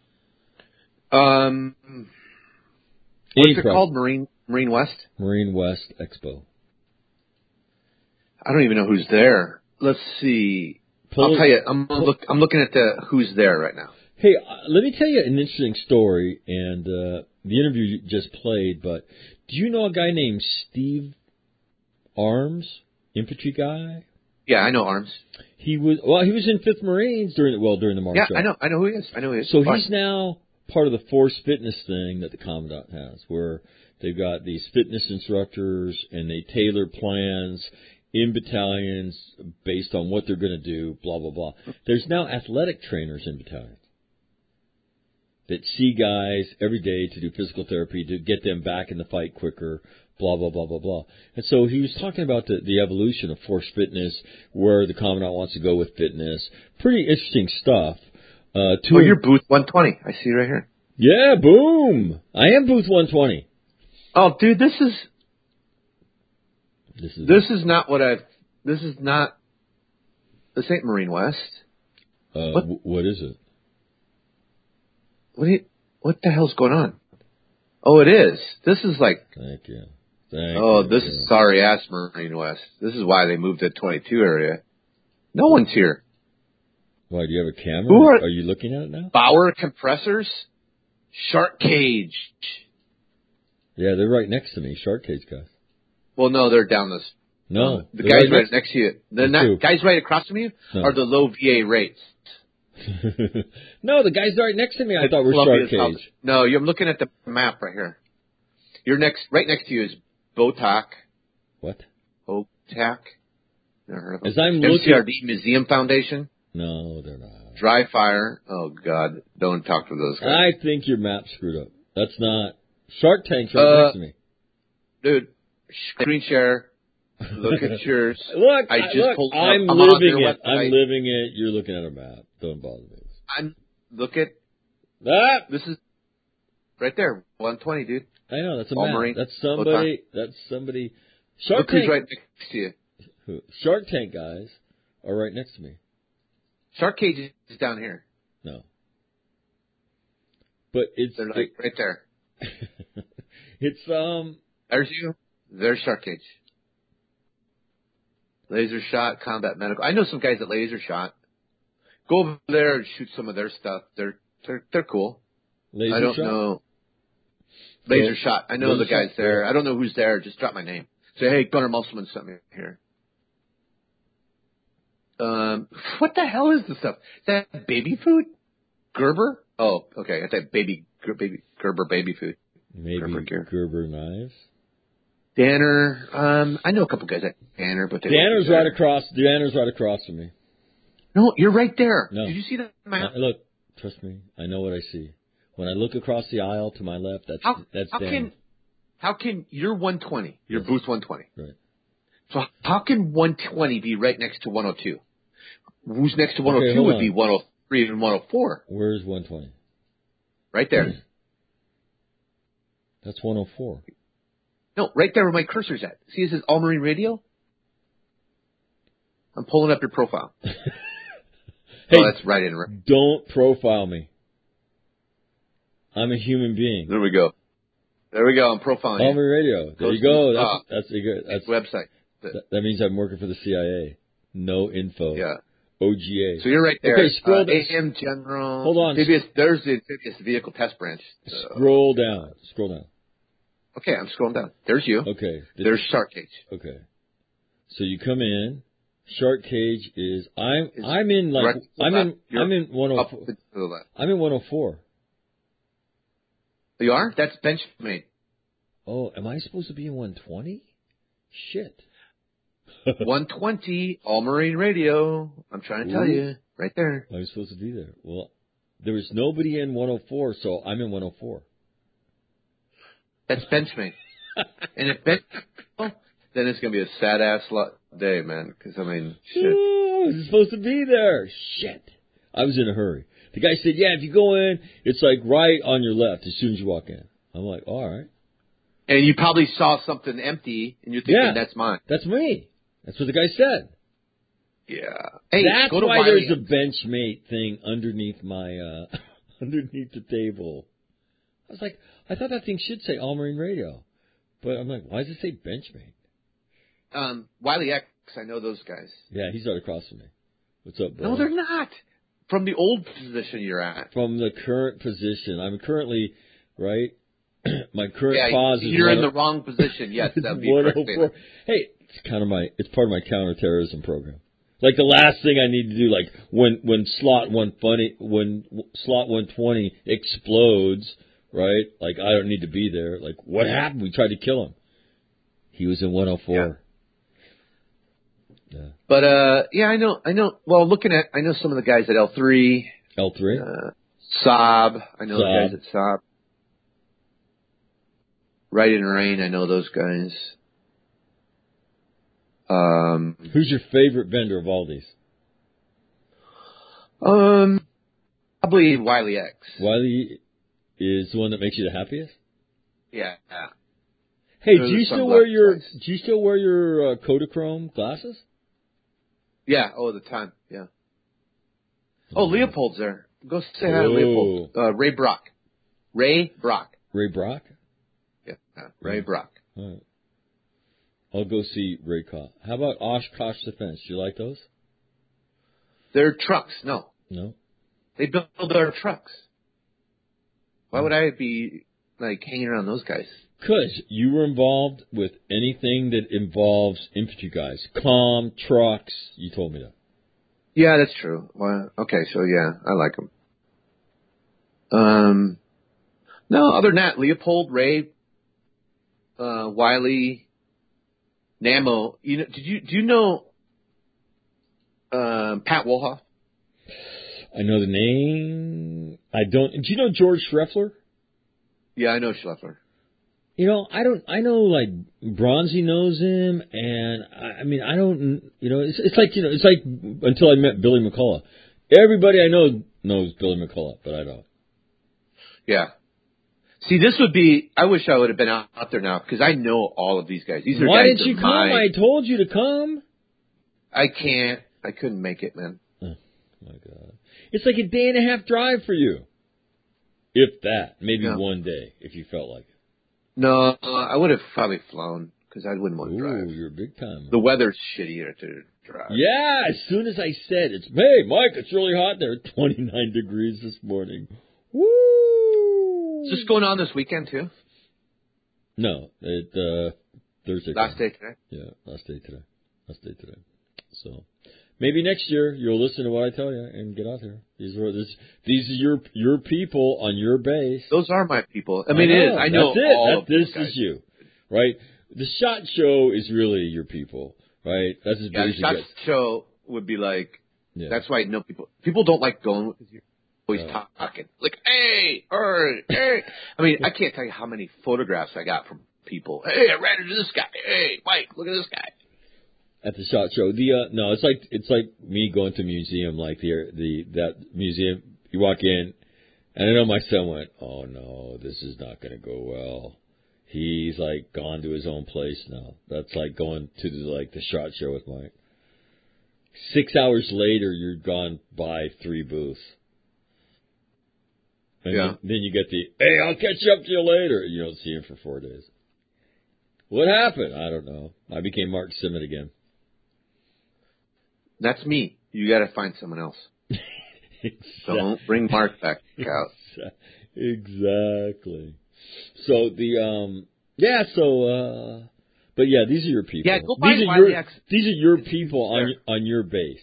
Um, what's Any it product. called? Marine Marine West? Marine West Expo. I don't even know who's there. Let's see. Pull I'll tell you. I'm look. I'm looking at the who's there right now. Hey, uh, let me tell you an interesting story, and uh, the interview you just played. But do you know a guy named Steve Arms? Infantry guy? Yeah, I know Arms. He was well. He was in Fifth Marines during the well during the March. Yeah, I know. I know who he is. I know who he is. So Fine. He's now part of the Force Fitness thing that the Commandant has, where they've got these fitness instructors and they tailor plans in battalions based on what they're going to do. Blah blah blah. There's now athletic trainers in battalions that see guys every day to do physical therapy to get them back in the fight quicker. Blah, blah, blah, blah, blah. And so he was talking about the, the evolution of Force Fitness, where the Commandant wants to go with fitness. Pretty interesting stuff. Uh, oh, you're Booth one twenty. I see right here. Yeah, boom. I am Booth one twenty. Oh, dude, this is... This is, this is not what I've... This is not... This ain't Marine West. Uh, what? what is it? What, do you, what the hell's going on? Oh, it is. This is like... Thank you. Thank oh, you. this yeah. is sorry ass Marine West. This is why they moved to twenty-two area. No one's here. Why, do you have a camera? Who are, are you looking at it now? Bauer Compressors? Shark Cage. Yeah, they're right next to me, Shark Cage guys. Well, no, they're down this. No. Um, the guys right next, next to you. The not, guys right across from you no. are the low V A rates. No, the guys right next to me I thought were Shark Cage. No, I'm looking at the map right here. You're next, right next to you is Botac. What? Botac. Never heard of them. As I'm M C R looking... D Museum Foundation. No, they're not. Dry Fire. Oh, God. Don't talk to those guys. I think your map's screwed up. That's not... Shark Tank's right uh, next to me. Dude, screen share. Look at yours. Look, I just look, pulled up. I'm, I'm living it. Website. I'm living it. You're looking at a map. Don't bother me. I'm... Look at... Ah! This is... Right there. one twenty, dude. I know, that's a All map. Marine. That's somebody, that's somebody. Shark Look Tank. who's right next to you. Who? Shark Tank guys are right next to me. Shark Cage is down here. No. But it's. They're like it, right there. It's, um. There's you. There's Shark Cage. Laser shot, combat medical. I know some guys that laser shot. Go over there and shoot some of their stuff. They're, they're, they're cool. Laser I don't shot? know. Laser so, shot. I know the guys shot, there. I don't know who's there. Just drop my name. Say, hey, Gunnar Musselman sent me here. Um, what the hell is this stuff? Is that baby food? Gerber? Oh, okay. It's that baby, baby Gerber baby food. Maybe Gerber, Gerber knives. Danner. Um, I know a couple guys at Danner, but they Danner's right across. Danner's right across from me. No, you're right there. No. Did you see that map? Uh, look, trust me. I know what I see. When I look across the aisle to my left, that's how, that's how Danner. Can, how can you're one twenty? You're yes. Booth one twenty. Right. So how can one twenty be right next to one oh two? Who's next to one oh two okay, would on. be one oh three and one oh four. Where's one twenty? Right there. That's one oh four. No, right there where my cursor's at. See, it says All Marine Radio? I'm pulling up your profile. Hey, oh, that's right in. Right. Don't profile me. I'm a human being. There we go. There we go. I'm profiling All you. Marine Radio. There you go. That's uh, that's a good. That's website. That, that means I'm working for the C I A. No info. Yeah. O G A. So you're right there. Okay, scroll uh, down. A M General. Hold on. Amphibious, there's the amphibious vehicle test branch. So. Scroll down. Scroll down. Okay, I'm scrolling down. There's you. Okay. There's Shark Cage. Okay. So you come in. Shark Cage is I'm is I'm in like I'm in You're I'm in one oh four. I'm in one oh four. You are? That's Benchmade. Oh, am I supposed to be in one twenty? Shit. one twenty, All Marine Radio. I'm trying to tell Ooh. you. Right there. I'm supposed to be there. Well, there was nobody in one oh four, so I'm in one oh four. That's Benchmade. And if Ben, then it's gonna be a sad ass day, man. Because I mean, shit. Ooh, I was supposed to be there. Shit. I was in a hurry. The guy said, "Yeah, if you go in, it's like right on your left as soon as you walk in." I'm like, "All right." And you probably saw something empty, and you're thinking, Yeah, "That's mine." That's me. That's what the guy said. Yeah. Hey, That's go to why Wiley. there's a Benchmate thing underneath my uh underneath the table. I was like, I thought that thing should say All Marine Radio, but I'm like, why does it say Benchmate? Um, Wiley X, I know those guys. Yeah, he's right across from me. What's up, bro? No, they're not. From the old position you're at. From the current position, I'm currently right. My current Yeah, pause is you're in one the wrong position. Yes, that'd be one correct oh statement. four. Hey, it's kind of my, it's part of my counterterrorism program. Like the last thing I need to do, like when when slot one funny when slot one twenty explodes, right? Like I don't need to be there. Like what happened? We tried to kill him. He was in one oh four. Yeah. yeah. But uh, yeah, I know, I know. Well, looking at, I know some of the guys at L three. L three. Uh, Saab. I know Saab. the guys at Saab. Right in Rain. I know those guys. Um, Who's your favorite vendor of all these? Um, probably Wiley X. Wiley is the one that makes you the happiest. Yeah. yeah. Hey, Those do you are still sunglasses wear your guys. do you still wear your uh, Kodachrome glasses? Yeah. Oh, the time. Yeah. Oh, Leopold's there. Go say hi to Oh. Leopold. Uh, Ray Brock. Ray Brock. Ray Brock. Yeah. yeah. Ray Brock. All right. I'll go see Ray Koff. How about Oshkosh Defense? Do you like those? They're trucks. No. No. They build our trucks. Why would I be like hanging around those guys? Because you were involved with anything that involves infantry guys. Comm, trucks. You told me that. Yeah, that's true. Well, okay, so yeah, I like them. Um, no, other than that, Leopold, Ray, uh, Wiley, Namo. You know, did you do you know um, Pat Wolhoff? I know the name. I don't. Do you know George Schreffler? Yeah, I know Schleffer. You know, I don't. I know like Bronzy knows him, and I, I mean, I don't. You know, it's, it's like you know, it's like until I met Billy McCullough. Everybody I know knows Billy McCullough, but I don't. Yeah. See, this would be. I wish I would have been out, out there now because I know all of these guys. These are Why guys didn't you of come? my- I told you to come. I can't. I couldn't make it, man. Oh my God! It's like a day and a half drive for you, if that. Maybe Yeah. one day, if you felt like it. No, I would have probably flown because I wouldn't want to Ooh, drive. you're a big time. The weather's shittier to drive. Yeah, as soon as I said it's, hey, Mike, it's really hot there. twenty-nine degrees this morning. Woo! Is this going on this weekend too? No, it uh, Thursday. Last day today. Yeah, last day today. Last day today. So maybe next year you'll listen to what I tell you and get out there. These are this, these are your your people on your base. Those are my people. I mean, I it know. is. I know That's it. all That, of this those guys. is you, right? The SHOT Show is really your people, right? That's as Yeah, big the as it shot gets. show would be like. Yeah. That's why I know people. People don't like going because you're always Uh, talking. Like, hey, hey, hey. I mean, I can't tell you how many photographs I got from people. Hey, I ran into this guy. Hey, Mike, look at this guy. At the SHOT Show, the uh, no, it's like it's like me going to a museum, like the the that museum. You walk in, and I know my son went, "Oh no, this is not going to go well." He's like gone to his own place now. That's like going to the, like the SHOT Show with Mike. Six hours later, you're gone by three booths. And Yeah. then, then you get the, hey, I'll catch up to you later. You don't see him for four days. What happened? I don't know. I became Mark Simmet again. That's me. You got to find someone else. Don't bring Mark back out. Exactly. So the um yeah so uh but yeah, these are your people. Yeah, go find these are Wiley your X. these are your It's- people it's on there. your, on your base.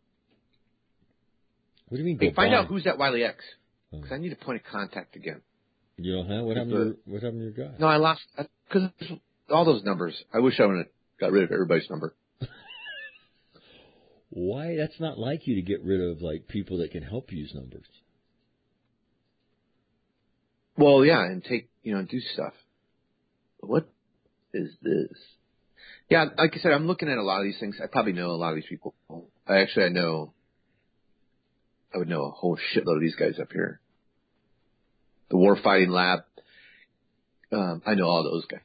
What do you mean? Hey, Go find by? out who's at Wiley X. Oh. Because I need a point of contact again. You know how? What happened? To your, what happened to your guy? No, I lost because all those numbers. I wish I would have got rid of everybody's number. Why? That's not like you to get rid of like people that can help use numbers. Well, yeah, and take you know do stuff. What is this? Yeah, like I said, I'm looking at a lot of these things. I probably know a lot of these people. I actually, I know, I would know a whole shitload of these guys up here. The Warfighting Lab, um, I know all those guys.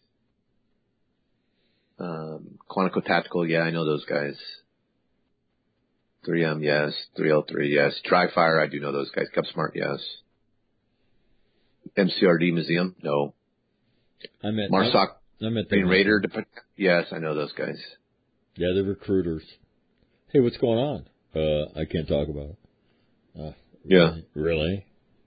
Um, Quantico Tactical, yeah, I know those guys. three M, yes. three oh three, yes. Dry Fire, I do know those guys. GupSmart, yes. M C R D Museum, no. I met Marsoc, I met Green them. Raider, yes, I know those guys. Yeah, they're recruiters. Hey, what's going on? Uh, I can't talk about it. Uh, Yeah. Really?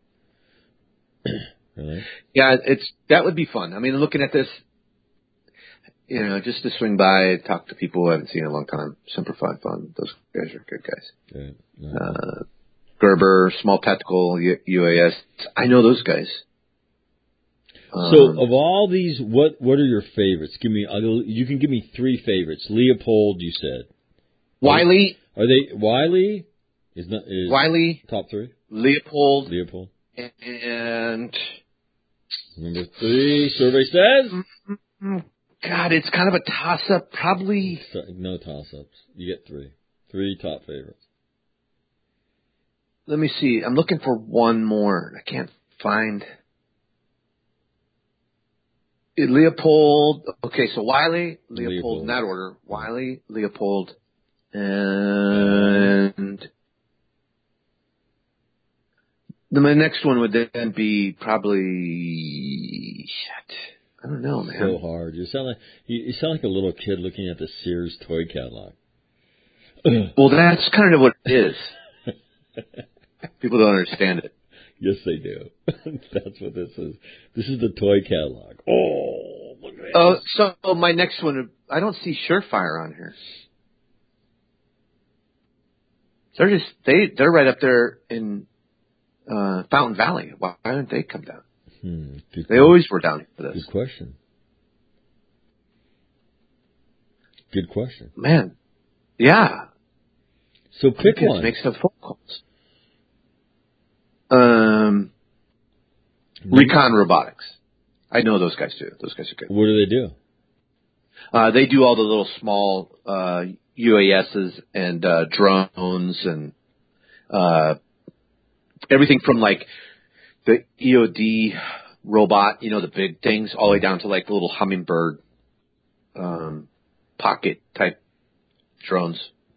Really? Yeah, it's that would be fun. I mean, looking at this, you know, just to swing by, talk to people I haven't seen in a long time. Simplified fun. Those guys are good guys. Okay. No. Uh, Gerber, Small Tactical, U A S. I know those guys. Um, So, of all these, what what are your favorites? Give me. I'll, you can give me three favorites. Leopold, you said. Wiley. Are they Wiley? Is not is Wiley. top three. Leopold. Leopold. And Number three. Survey says. God, it's kind of a toss-up. Probably. No toss-ups. You get three. Three top favorites. Let me see. I'm looking for one more. I can't find. Leopold. Okay, so Wiley, Leopold, Leopold. in that order. Wiley, Leopold, and the my next one would then be probably. Shit. I don't know, man. So hard. You sound like you, you sound like a little kid looking at the Sears toy catalog. Well, that's kind of what it is. People don't understand it. Yes, they do. That's what this is. This is the toy catalog. Oh, look at Oh, this. uh, so my next one, I don't see Surefire on here. They're just they they're right up there in uh, Fountain Valley. Why don't they come down? Hmm, They question. always were down here for this. Good question. Good question. Man, yeah. So pick Kids one. make some phone calls. Um, Recon Robotics. I know those guys too. Those guys are good. What do they do? Uh, they do all the little small uh, U A Ss and uh, drones and uh, everything from like the E O D robot, you know, the big things, all the way down to like the little hummingbird um, pocket type drones.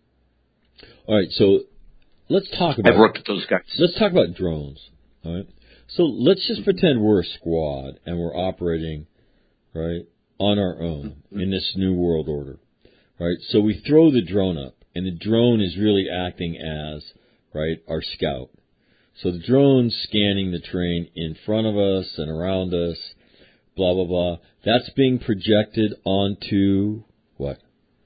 All right, so let's talk about. I've worked with those guys. Let's talk about drones. All right. So let's just pretend we're a squad and we're operating, right, on our own in this new world order, right? So we throw the drone up, and the drone is really acting as, right, our scout. So the drone's scanning the terrain in front of us and around us, blah, blah, blah. That's being projected onto what?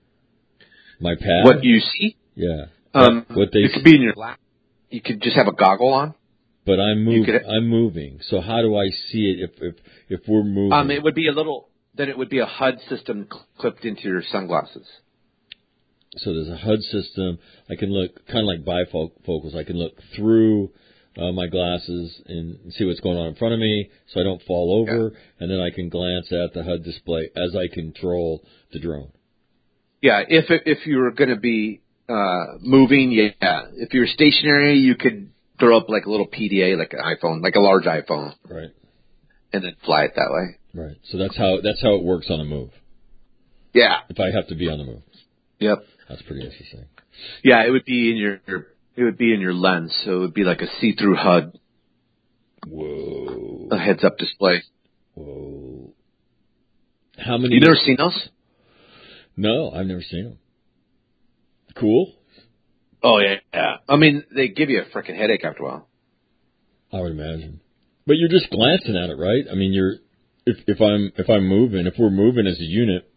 My pad? What you see? Yeah. Um, what they it could be in your lap. You could just have a goggle on. But I'm moving. could- I'm moving. So how do I see it if if if we're moving? Um, it would be a little. Then it would be a H U D system cl- clipped into your sunglasses. So there's a H U D system. I can look kind of like bifocals. I can look through uh, my glasses and see what's going on in front of me, so I don't fall over, Yeah. and then I can glance at the H U D display as I control the drone. Yeah, if it, if you were going to be uh, moving, yeah. If you're stationary, you could throw up like a little P D A, like an iPhone, like a large iPhone, Right. and then fly it that way. Right. So that's how that's how it works on the move. Yeah. If I have to be on the move, Yep. that's pretty interesting. Yeah, it would be in your it would be in your lens, so it would be like a see-through H U D, Whoa. a heads-up display. Whoa. How many? You never seen those? No, I've never seen them. Cool. Oh yeah, yeah. I mean, they give you a freaking headache after a while. I would imagine. But you're just glancing at it, right? I mean, you're if if I'm if I'm moving, if we're moving as a unit,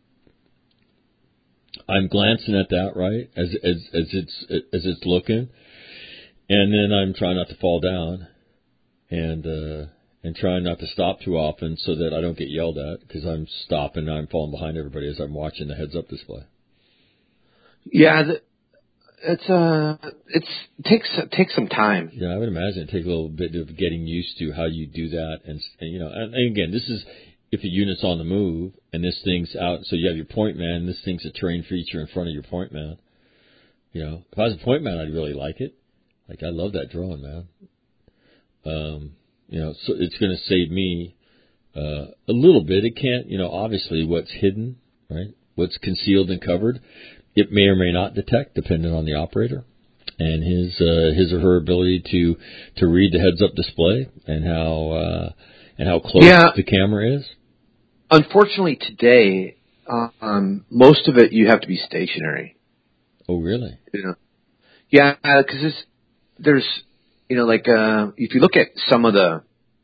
I'm glancing at that, right? As as as it's as it's looking, and then I'm trying not to fall down, and uh, and trying not to stop too often so that I don't get yelled at because I'm stopping and I'm falling behind everybody as I'm watching the heads-up display. Yeah, the, it's uh, it's it takes it takes some time. Yeah, I would imagine it takes a little bit of getting used to how you do that, and, and you know, and, and again, this is if the unit's on the move and this thing's out. So you have your point man. This thing's a terrain feature in front of your point man. You know, if I was a point man, I'd really like it. Like, I love that drone, man. Um, you know, so it's going to save me uh, a little bit. It can't, you know, obviously what's hidden, right? What's concealed and covered, it may or may not detect, depending on the operator and his uh, his or her ability to to read the heads-up display and how uh, and how close yeah. the camera is. Unfortunately, today, um, most of it you have to be stationary. Oh, really? You know, yeah, because there's, you know, like uh, if you look at some of the,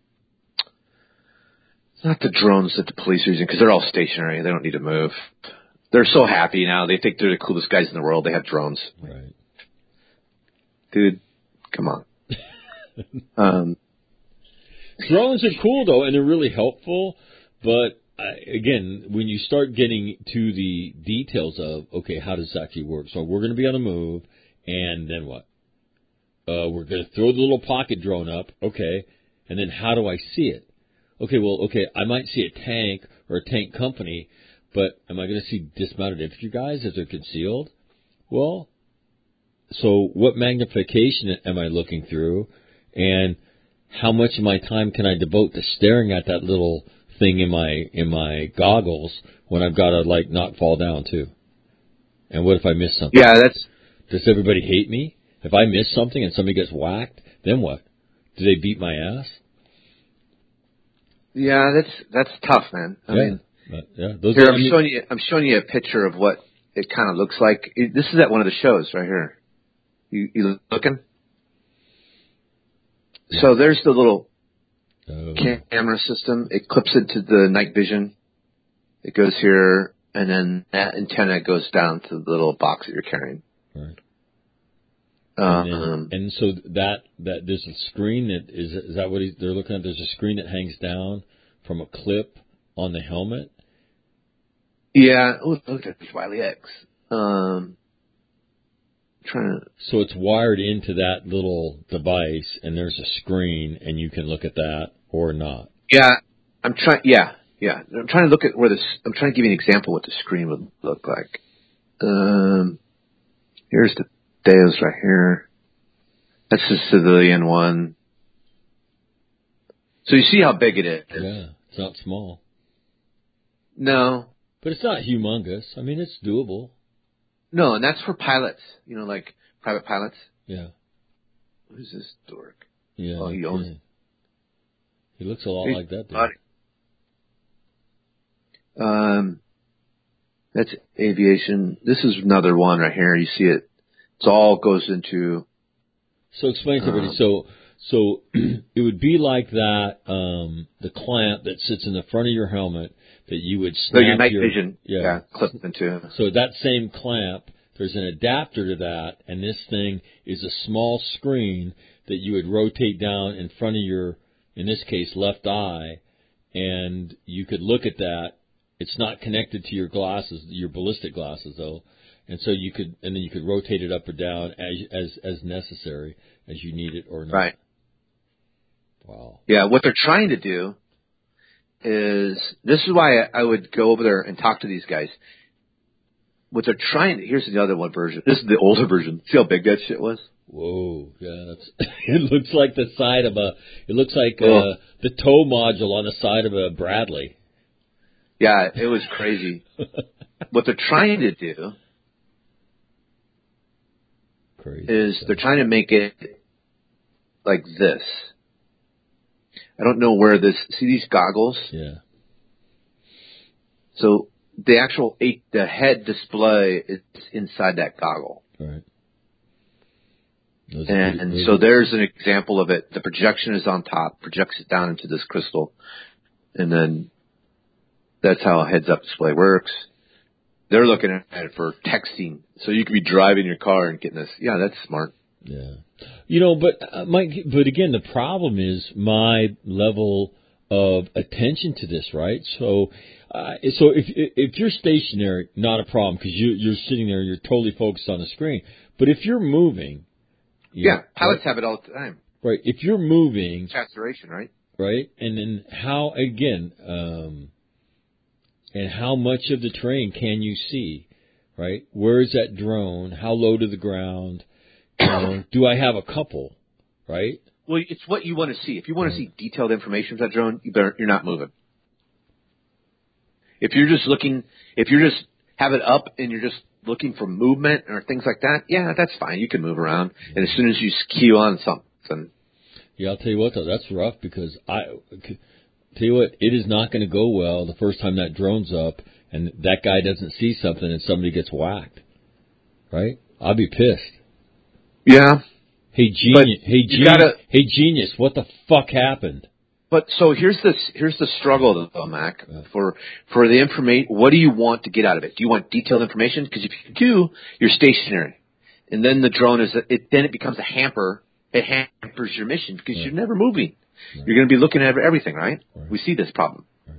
not the drones that the police are using, because they're all stationary, they don't need to move. They're so happy now; they think they're the coolest guys in the world. They have drones, right? Dude, come on. um, drones are cool though, and they're really helpful, but. I, again, when you start getting to the details of, okay, how does this actually work? So we're going to be on the move, and then what? Uh, we're going to throw the little pocket drone up, okay, and then how do I see it? Okay, well, okay, I might see a tank or a tank company, but am I going to see dismounted infantry guys as they're concealed? Well, so what magnification am I looking through, and how much of my time can I devote to staring at that little thing in my in my goggles when I've got to like not fall down too? And what if I miss something? Yeah, that's. Does everybody hate me? If I miss something and somebody gets whacked, then what? Do they beat my ass? Yeah, that's that's tough, man. I yeah, mean, but, yeah. Those here are, I'm I mean, showing you. I'm showing you a picture of what it kind of looks like. It, this is at one of the shows right here. You, you looking? Yeah. So there's the little. Oh. Camera system. It clips into the night vision. It goes here, and then that antenna goes down to the little box that you're carrying. Right. Um, and, then, and so that that there's a screen that is is that what he's, they're looking at? There's a screen that hangs down from a clip on the helmet. Yeah. Oh, look at this Wiley X. Um, trying to. So it's wired into that little device, and there's a screen, and you can look at that or not. Yeah, I'm trying. Yeah, yeah. I'm trying to look at where this. I'm trying to give you an example of what the screen would look like. Um, here's the Deus right here. That's the civilian one. So you see how big it is. Yeah, it's not small. No, but it's not humongous. I mean, it's doable. No, and that's for pilots, you know, like private pilots. Yeah. Who's this dork? Yeah. Oh, he owns yeah. He looks a lot He's like that, dude. Um, that's aviation. This is another one right here. You see it. It all goes into. So explain to everybody. Um, so, so it would be like that, um, the clamp that sits in the front of your helmet that you would snap. So your night your, vision. Yeah. yeah. Clip into. So that same clamp, there's an adapter to that, and this thing is a small screen that you would rotate down in front of your, in this case, left eye, and you could look at that. It's not connected to your glasses, your ballistic glasses, though. And so you could, and then you could rotate it up or down as as as necessary, as you need it or not. Right. Wow. Yeah, what they're trying to do is, this is why I would go over there and talk to these guys. What they're trying to, here's the other one version. This is the older version. See how big that shit was? Whoa, yeah, that's, it looks like the side of a, it looks like oh. uh, the tow module on the side of a Bradley. Yeah, it was crazy. What they're trying to do Crazy is stuff. they're trying to make it like this. I don't know where this, see these goggles? Yeah. So the actual eight, the head display is inside that goggle. Right. Those and and so there's an example of it. The projection is on top, projects it down into this crystal, and then that's how a heads-up display works. They're looking at it for texting, so you could be driving your car and getting this. Yeah, that's smart. Yeah, you know, but uh, Mike, but again, the problem is my level of attention to this, right? So, uh, so if if you're stationary, not a problem because you you're sitting there, you're totally focused on the screen. But if you're moving, you yeah, know, pilots right? have it all the time. Right. If you're moving, saturation, right? Right, and then how again? Um, and how much of the terrain can you see, right? Where is that drone? How low to the ground? You know, do I have a couple, right? Well, it's what you want to see. If you want to see detailed information of that drone, you better, you're not moving. If you're just looking, if you're just have it up and you're just looking for movement or things like that, yeah, that's fine. You can move around. And as soon as you cue on something. Yeah, I'll tell you what, though, that's rough because I tell you what, it is not going to go well the first time that drone's up and that guy doesn't see something and somebody gets whacked, right? I'll be pissed. Yeah. Hey, genius! Hey, genius! Gotta, hey, genius! What the fuck happened? But so here's the here's the struggle though, Mac. For for the information, what do you want to get out of it? Do you want detailed information? Because if you do, you're stationary, and then the drone is it. Then it becomes a hamper. It hampers your mission because right. you're never moving. Right. You're going to be looking at everything, right? right? We see this problem. Right.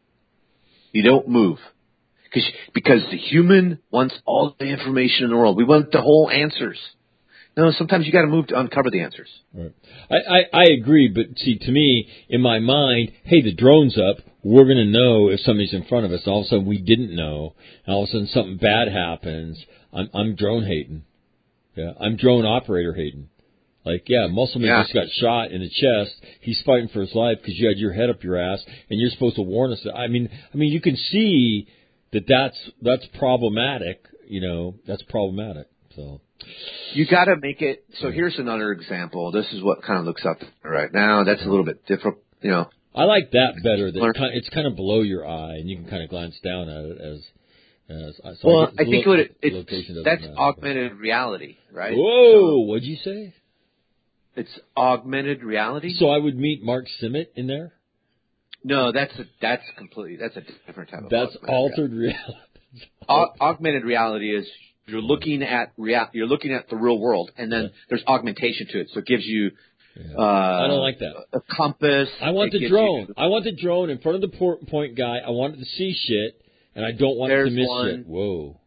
You don't move because because the human wants all the information in the world. We want the whole answers. No, sometimes you got to move to uncover the answers. Right. I, I, I agree, but see, to me, in my mind, hey, the drone's up. We're going to know if somebody's in front of us. All of a sudden, we didn't know. And all of a sudden, something bad happens. I'm, I'm drone hating. Yeah, I'm drone operator hating. Like, yeah, Muscleman yeah. just got shot in the chest. He's fighting for his life because you had your head up your ass, and you're supposed to warn us. I mean, I mean, you can see that that's that's problematic. You know, that's problematic. So. You got to make it. So here's another example. This is what kind of looks up right now. That's a little bit different, you know. I like that better. That it's kind of below your eye, and you can kind of glance down at it as. as so well, I, I think lo- what it, it's that's matter, augmented but. reality, right? Whoa! So, what'd you say? It's augmented reality. So I would meet Mark Simmet in there. No, that's a, that's completely that's a different type of. That's altered reality. reality. Aug- augmented reality is. You're looking at rea- You're looking at the real world, and then yeah. there's augmentation to it. So it gives you. Yeah. Uh, I don't like that. A compass. I want the drone. You, I want the drone in front of the port point guy. I want it to see shit, and I don't want it to miss one. shit. Whoa.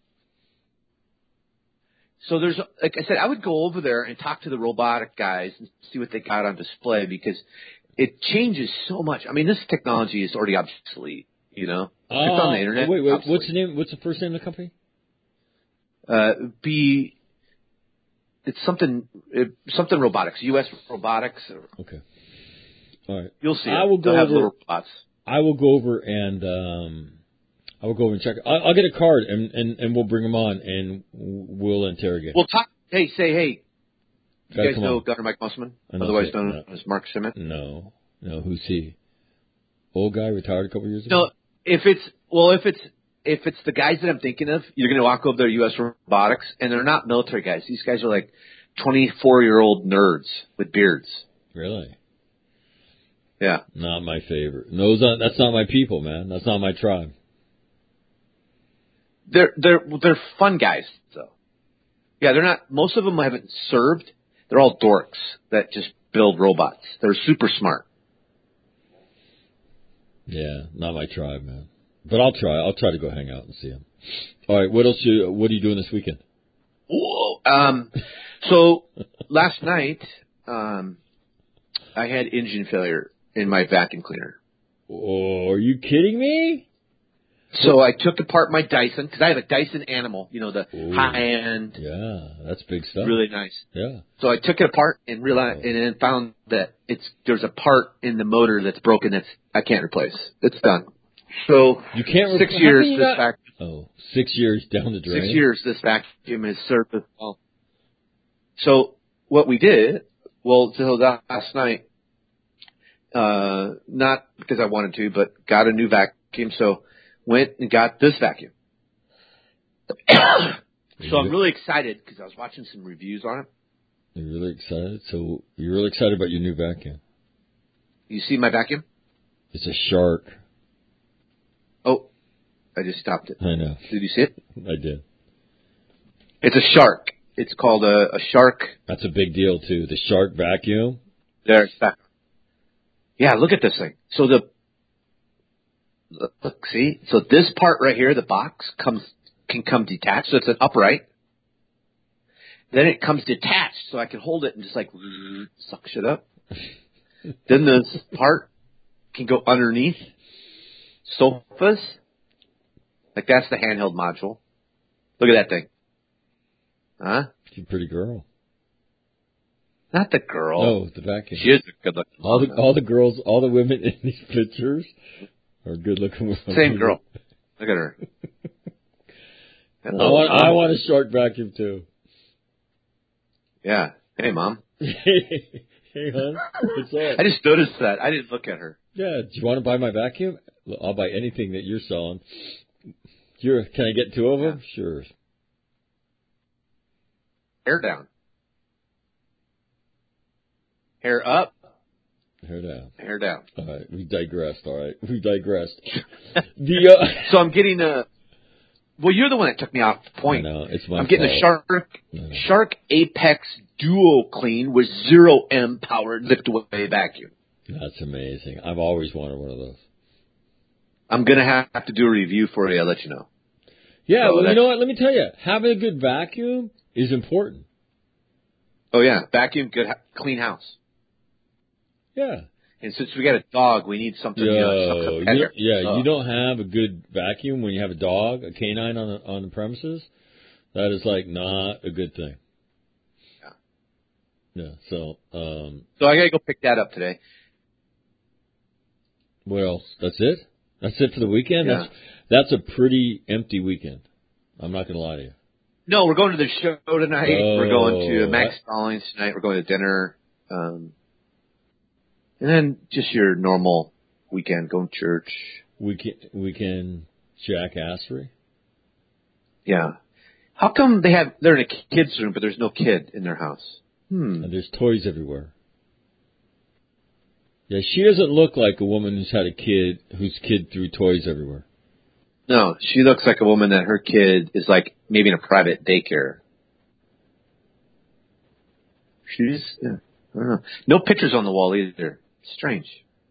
So there's, like I said, I would go over there and talk to the robotic guys and see what they got on display because it changes so much. I mean, this technology is already obsolete. You know, uh, it's on the internet. Wait, wait. Obsolete. What's the name? What's the first name of the company? Uh, be it's something it, something robotics, U S robotics. Or, okay, all right. You'll see. I will They'll go have over. little robots. I will go over and um, I will go over and check. I'll, I'll get a card and, and, and we'll bring them on and we'll interrogate. We'll talk. Hey, say hey. You Gotta guys know on. Governor Mike Musselman, otherwise it, known no. as Mark Simmet? No, no. Who's he? Old guy, retired a couple years ago. No, if it's well, if it's. If it's the guys that I'm thinking of, you're going to walk over there, U S robotics, and they're not military guys. These guys are like twenty-four-year-old nerds with beards. Really? Yeah. Not my favorite. No, that's not my people, man. That's not my tribe. They're they're they're fun guys, though. Yeah, they're not. Most of them haven't served. They're all dorks that just build robots. They're super smart. Yeah, not my tribe, man. But I'll try. I'll try to go hang out and see him. All right. What else? You, what are you doing this weekend? Whoa. Um. So last night, um, I had engine failure in my vacuum cleaner. Oh, are you kidding me? So I took apart my Dyson because I have a Dyson Animal. You know, the Ooh. high end. Yeah, that's big stuff. Really nice. Yeah. So I took it apart and realized, oh. and then found that it's there's a part in the motor that's broken that's I can't replace. It's done. So you can't six repl- years you this not- vacuum. Oh, six years down the drain. Six years this vacuum has served us well. So what we did, well, so last night, uh, not because I wanted to, but got a new vacuum. So went and got this vacuum. So I'm really excited because I was watching some reviews on it. You're really excited. So you're really excited about your new vacuum. You see my vacuum? It's a shark. Oh, I just stopped it. I know. Did you see it? I did. It's a shark. It's called a, a shark. That's a big deal, too. The shark vacuum. There's that. Yeah, look at this thing. So the, look, see? So this part right here, the box, comes can come detached. So it's an upright. Then it comes detached, so I can hold it and just like suck shit up. Then this part can go underneath sofas. Like that's the handheld module. Look at that thing. Huh? She's a pretty girl. Not the girl. No, the vacuum. She is a good looking. All the all the girls, all the women in these pictures are good looking women. Same girl. Look at her. Hello, I want, I want a short vacuum too. Yeah. Hey, Mom. Hey, hon. What's up? I just noticed that. I didn't look at her. Yeah. Do you want to buy my vacuum? I'll buy anything that you're selling. You're, can I get two of them? Yeah. Sure. Hair down. Hair up. Hair down. Hair down. All right. We digressed. All right. We digressed. the uh, So I'm getting a... Well, you're the one that took me off the point. I know. It's my I'm getting fault. a Shark Shark Apex Duo Clean with zero M powered lift away vacuum. That's amazing. I've always wanted one of those. I'm going to have to do a review for you. I'll let you know. Yeah, so well, you know what? Let me tell you. Having a good vacuum is important. Oh, yeah. Vacuum, good, clean house. Yeah. And since we got a dog, we need something. Yo, you know, something you better. yeah, so. You don't have a good vacuum when you have a dog, a canine on the, on the premises. That is like not a good thing. Yeah. Yeah. So. Um, so I gotta go pick that up today. What else? That's it. That's it for the weekend. Yeah. That's that's a pretty empty weekend. I'm not gonna lie to you. No, we're going to the show tonight. Oh, we're going to Max Stallings tonight. We're going to dinner. Um, And then just your normal weekend, going to church. Weekend, weekend jackassery? Yeah. How come they have, they're in a kid's room, but there's no kid in their house? Hmm. And there's toys everywhere. Yeah, she doesn't look like a woman who's had a kid, whose kid threw toys everywhere. No, she looks like a woman that her kid is like maybe in a private daycare. She's, yeah, I don't know. No pictures on the wall either. Strange.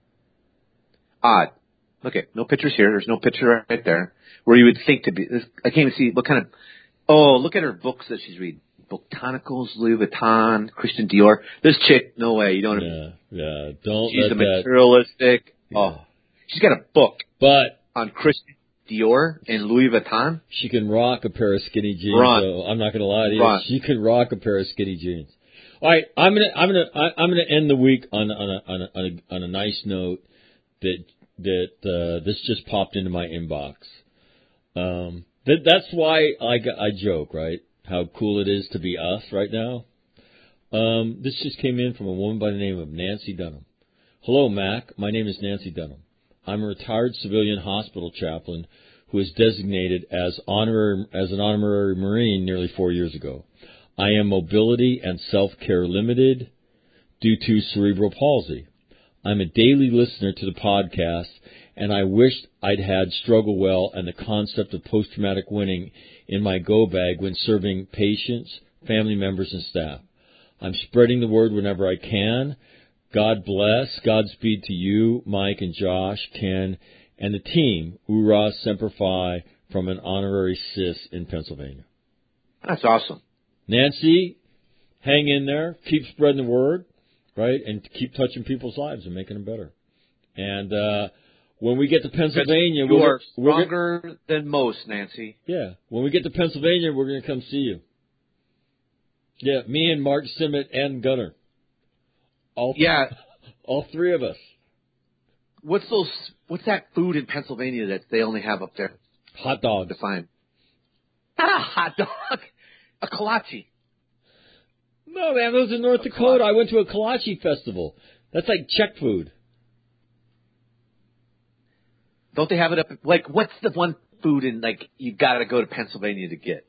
Odd. Look at, no pictures here. There's no picture right there. Where you would think to be, I can't even see what kind of, oh, look at her books that she's reading. Botanicals, Louis Vuitton, Christian Dior. This chick, no way. You don't. Yeah, yeah. Don't She's let a that, materialistic. Yeah. Oh, she's got a book. But on Christian Dior and Louis Vuitton. She can rock a pair of skinny jeans. Run. Though. I'm not going to lie to you. Run. She can rock a pair of skinny jeans. All right, I'm gonna I'm gonna I'm gonna end the week on on a on a on a, on a nice note that that uh, this just popped into my inbox. Um, that that's why I I joke, right? How cool it is to be us right now. Um, this just came in from a woman by the name of Nancy Dunham. Hello, Mac. My name is Nancy Dunham. I'm a retired civilian hospital chaplain who was designated as honorary as an honorary Marine nearly four years ago. I am mobility and self-care limited due to cerebral palsy. I'm a daily listener to the podcast, and I wished I'd had Struggle Well and the concept of post-traumatic winning in my go bag when serving patients, family members, and staff. I'm spreading the word whenever I can. God bless. Godspeed to you, Mike and Josh, Ken, and the team. Ura Semper Fi from an honorary cis in Pennsylvania. That's awesome. Nancy, hang in there. Keep spreading the word, right? And keep touching people's lives and making them better. And uh, when we get to Pennsylvania, you we're are stronger we're, than most, Nancy. Yeah. When we get to Pennsylvania, we're going to come see you. Yeah, me and Mark Simmet and Gunner. All th- yeah, all three of us. What's those? What's that food in Pennsylvania that they only have up there? Hot dog. Define. Not a hot dog. A kolache. No, man, those in North a Dakota. Kolache. I went to a kolache festival. That's like Czech food. Don't they have it up? Like, what's the one food in like you got to go to Pennsylvania to get?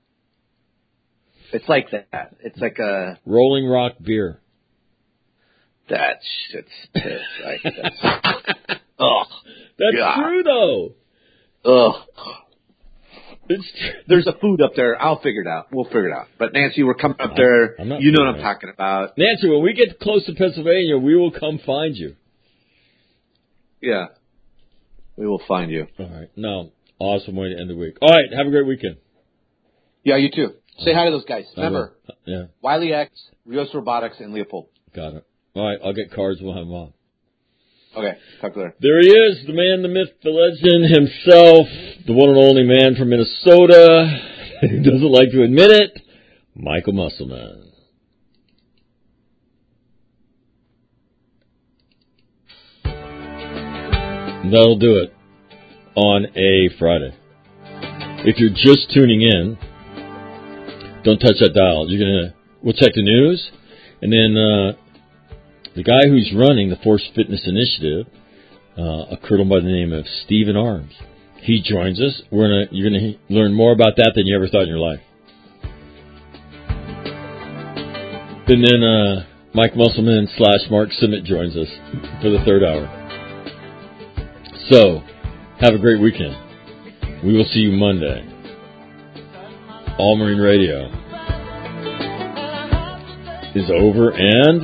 It's like that. It's like a Rolling Rock beer. That shit's piss. Like, that's, ugh. That's God. true, though. Ugh. It's true. There's a food up there. I'll figure it out. We'll figure it out. But, Nancy, we're coming up there. I'm, I'm you know what I'm right. talking about. Nancy, when we get close to Pennsylvania, we will come find you. Yeah. We will find you. All right. No. Awesome way to end the week. All right. Have a great weekend. Yeah, you too. Say hi to those guys. Remember, yeah. Wiley X, Rios Robotics, and Leopold. Got it. All right, I'll get cards. We'll have them on. Okay, talk later. There he is, the man, the myth, the legend himself, the one and only man from Minnesota who doesn't like to admit it, Michael Musselman. That'll do it on a Friday. If you're just tuning in, don't touch that dial. You're gonna. We'll check the news, and then uh, the guy who's running the Force Fitness Initiative, uh, a colonel by the name of Stephen Arms, he joins us. We're gonna. You're gonna learn more about that than you ever thought in your life. And then uh, Mike Musselman slash Mark Simmet joins us for the third hour. So, have a great weekend. We will see you Monday. All Marine Radio is over and...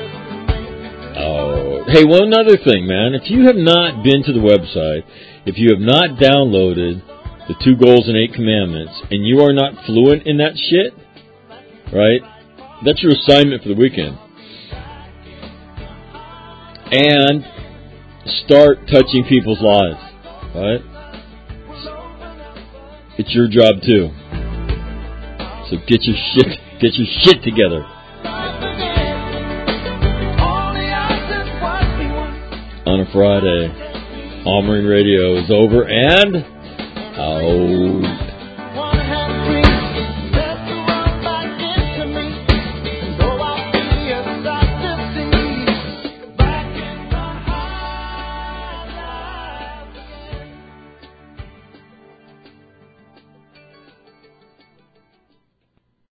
Oh, hey, one other thing, man. If you have not been to the website, if you have not downloaded the Two Goals and Eight Commandments, and you are not fluent in that shit, right? That's your assignment for the weekend. And start touching people's lives, right? It's your job too. So get your shit, get your shit together. On a Friday, All Marine Radio is over and out.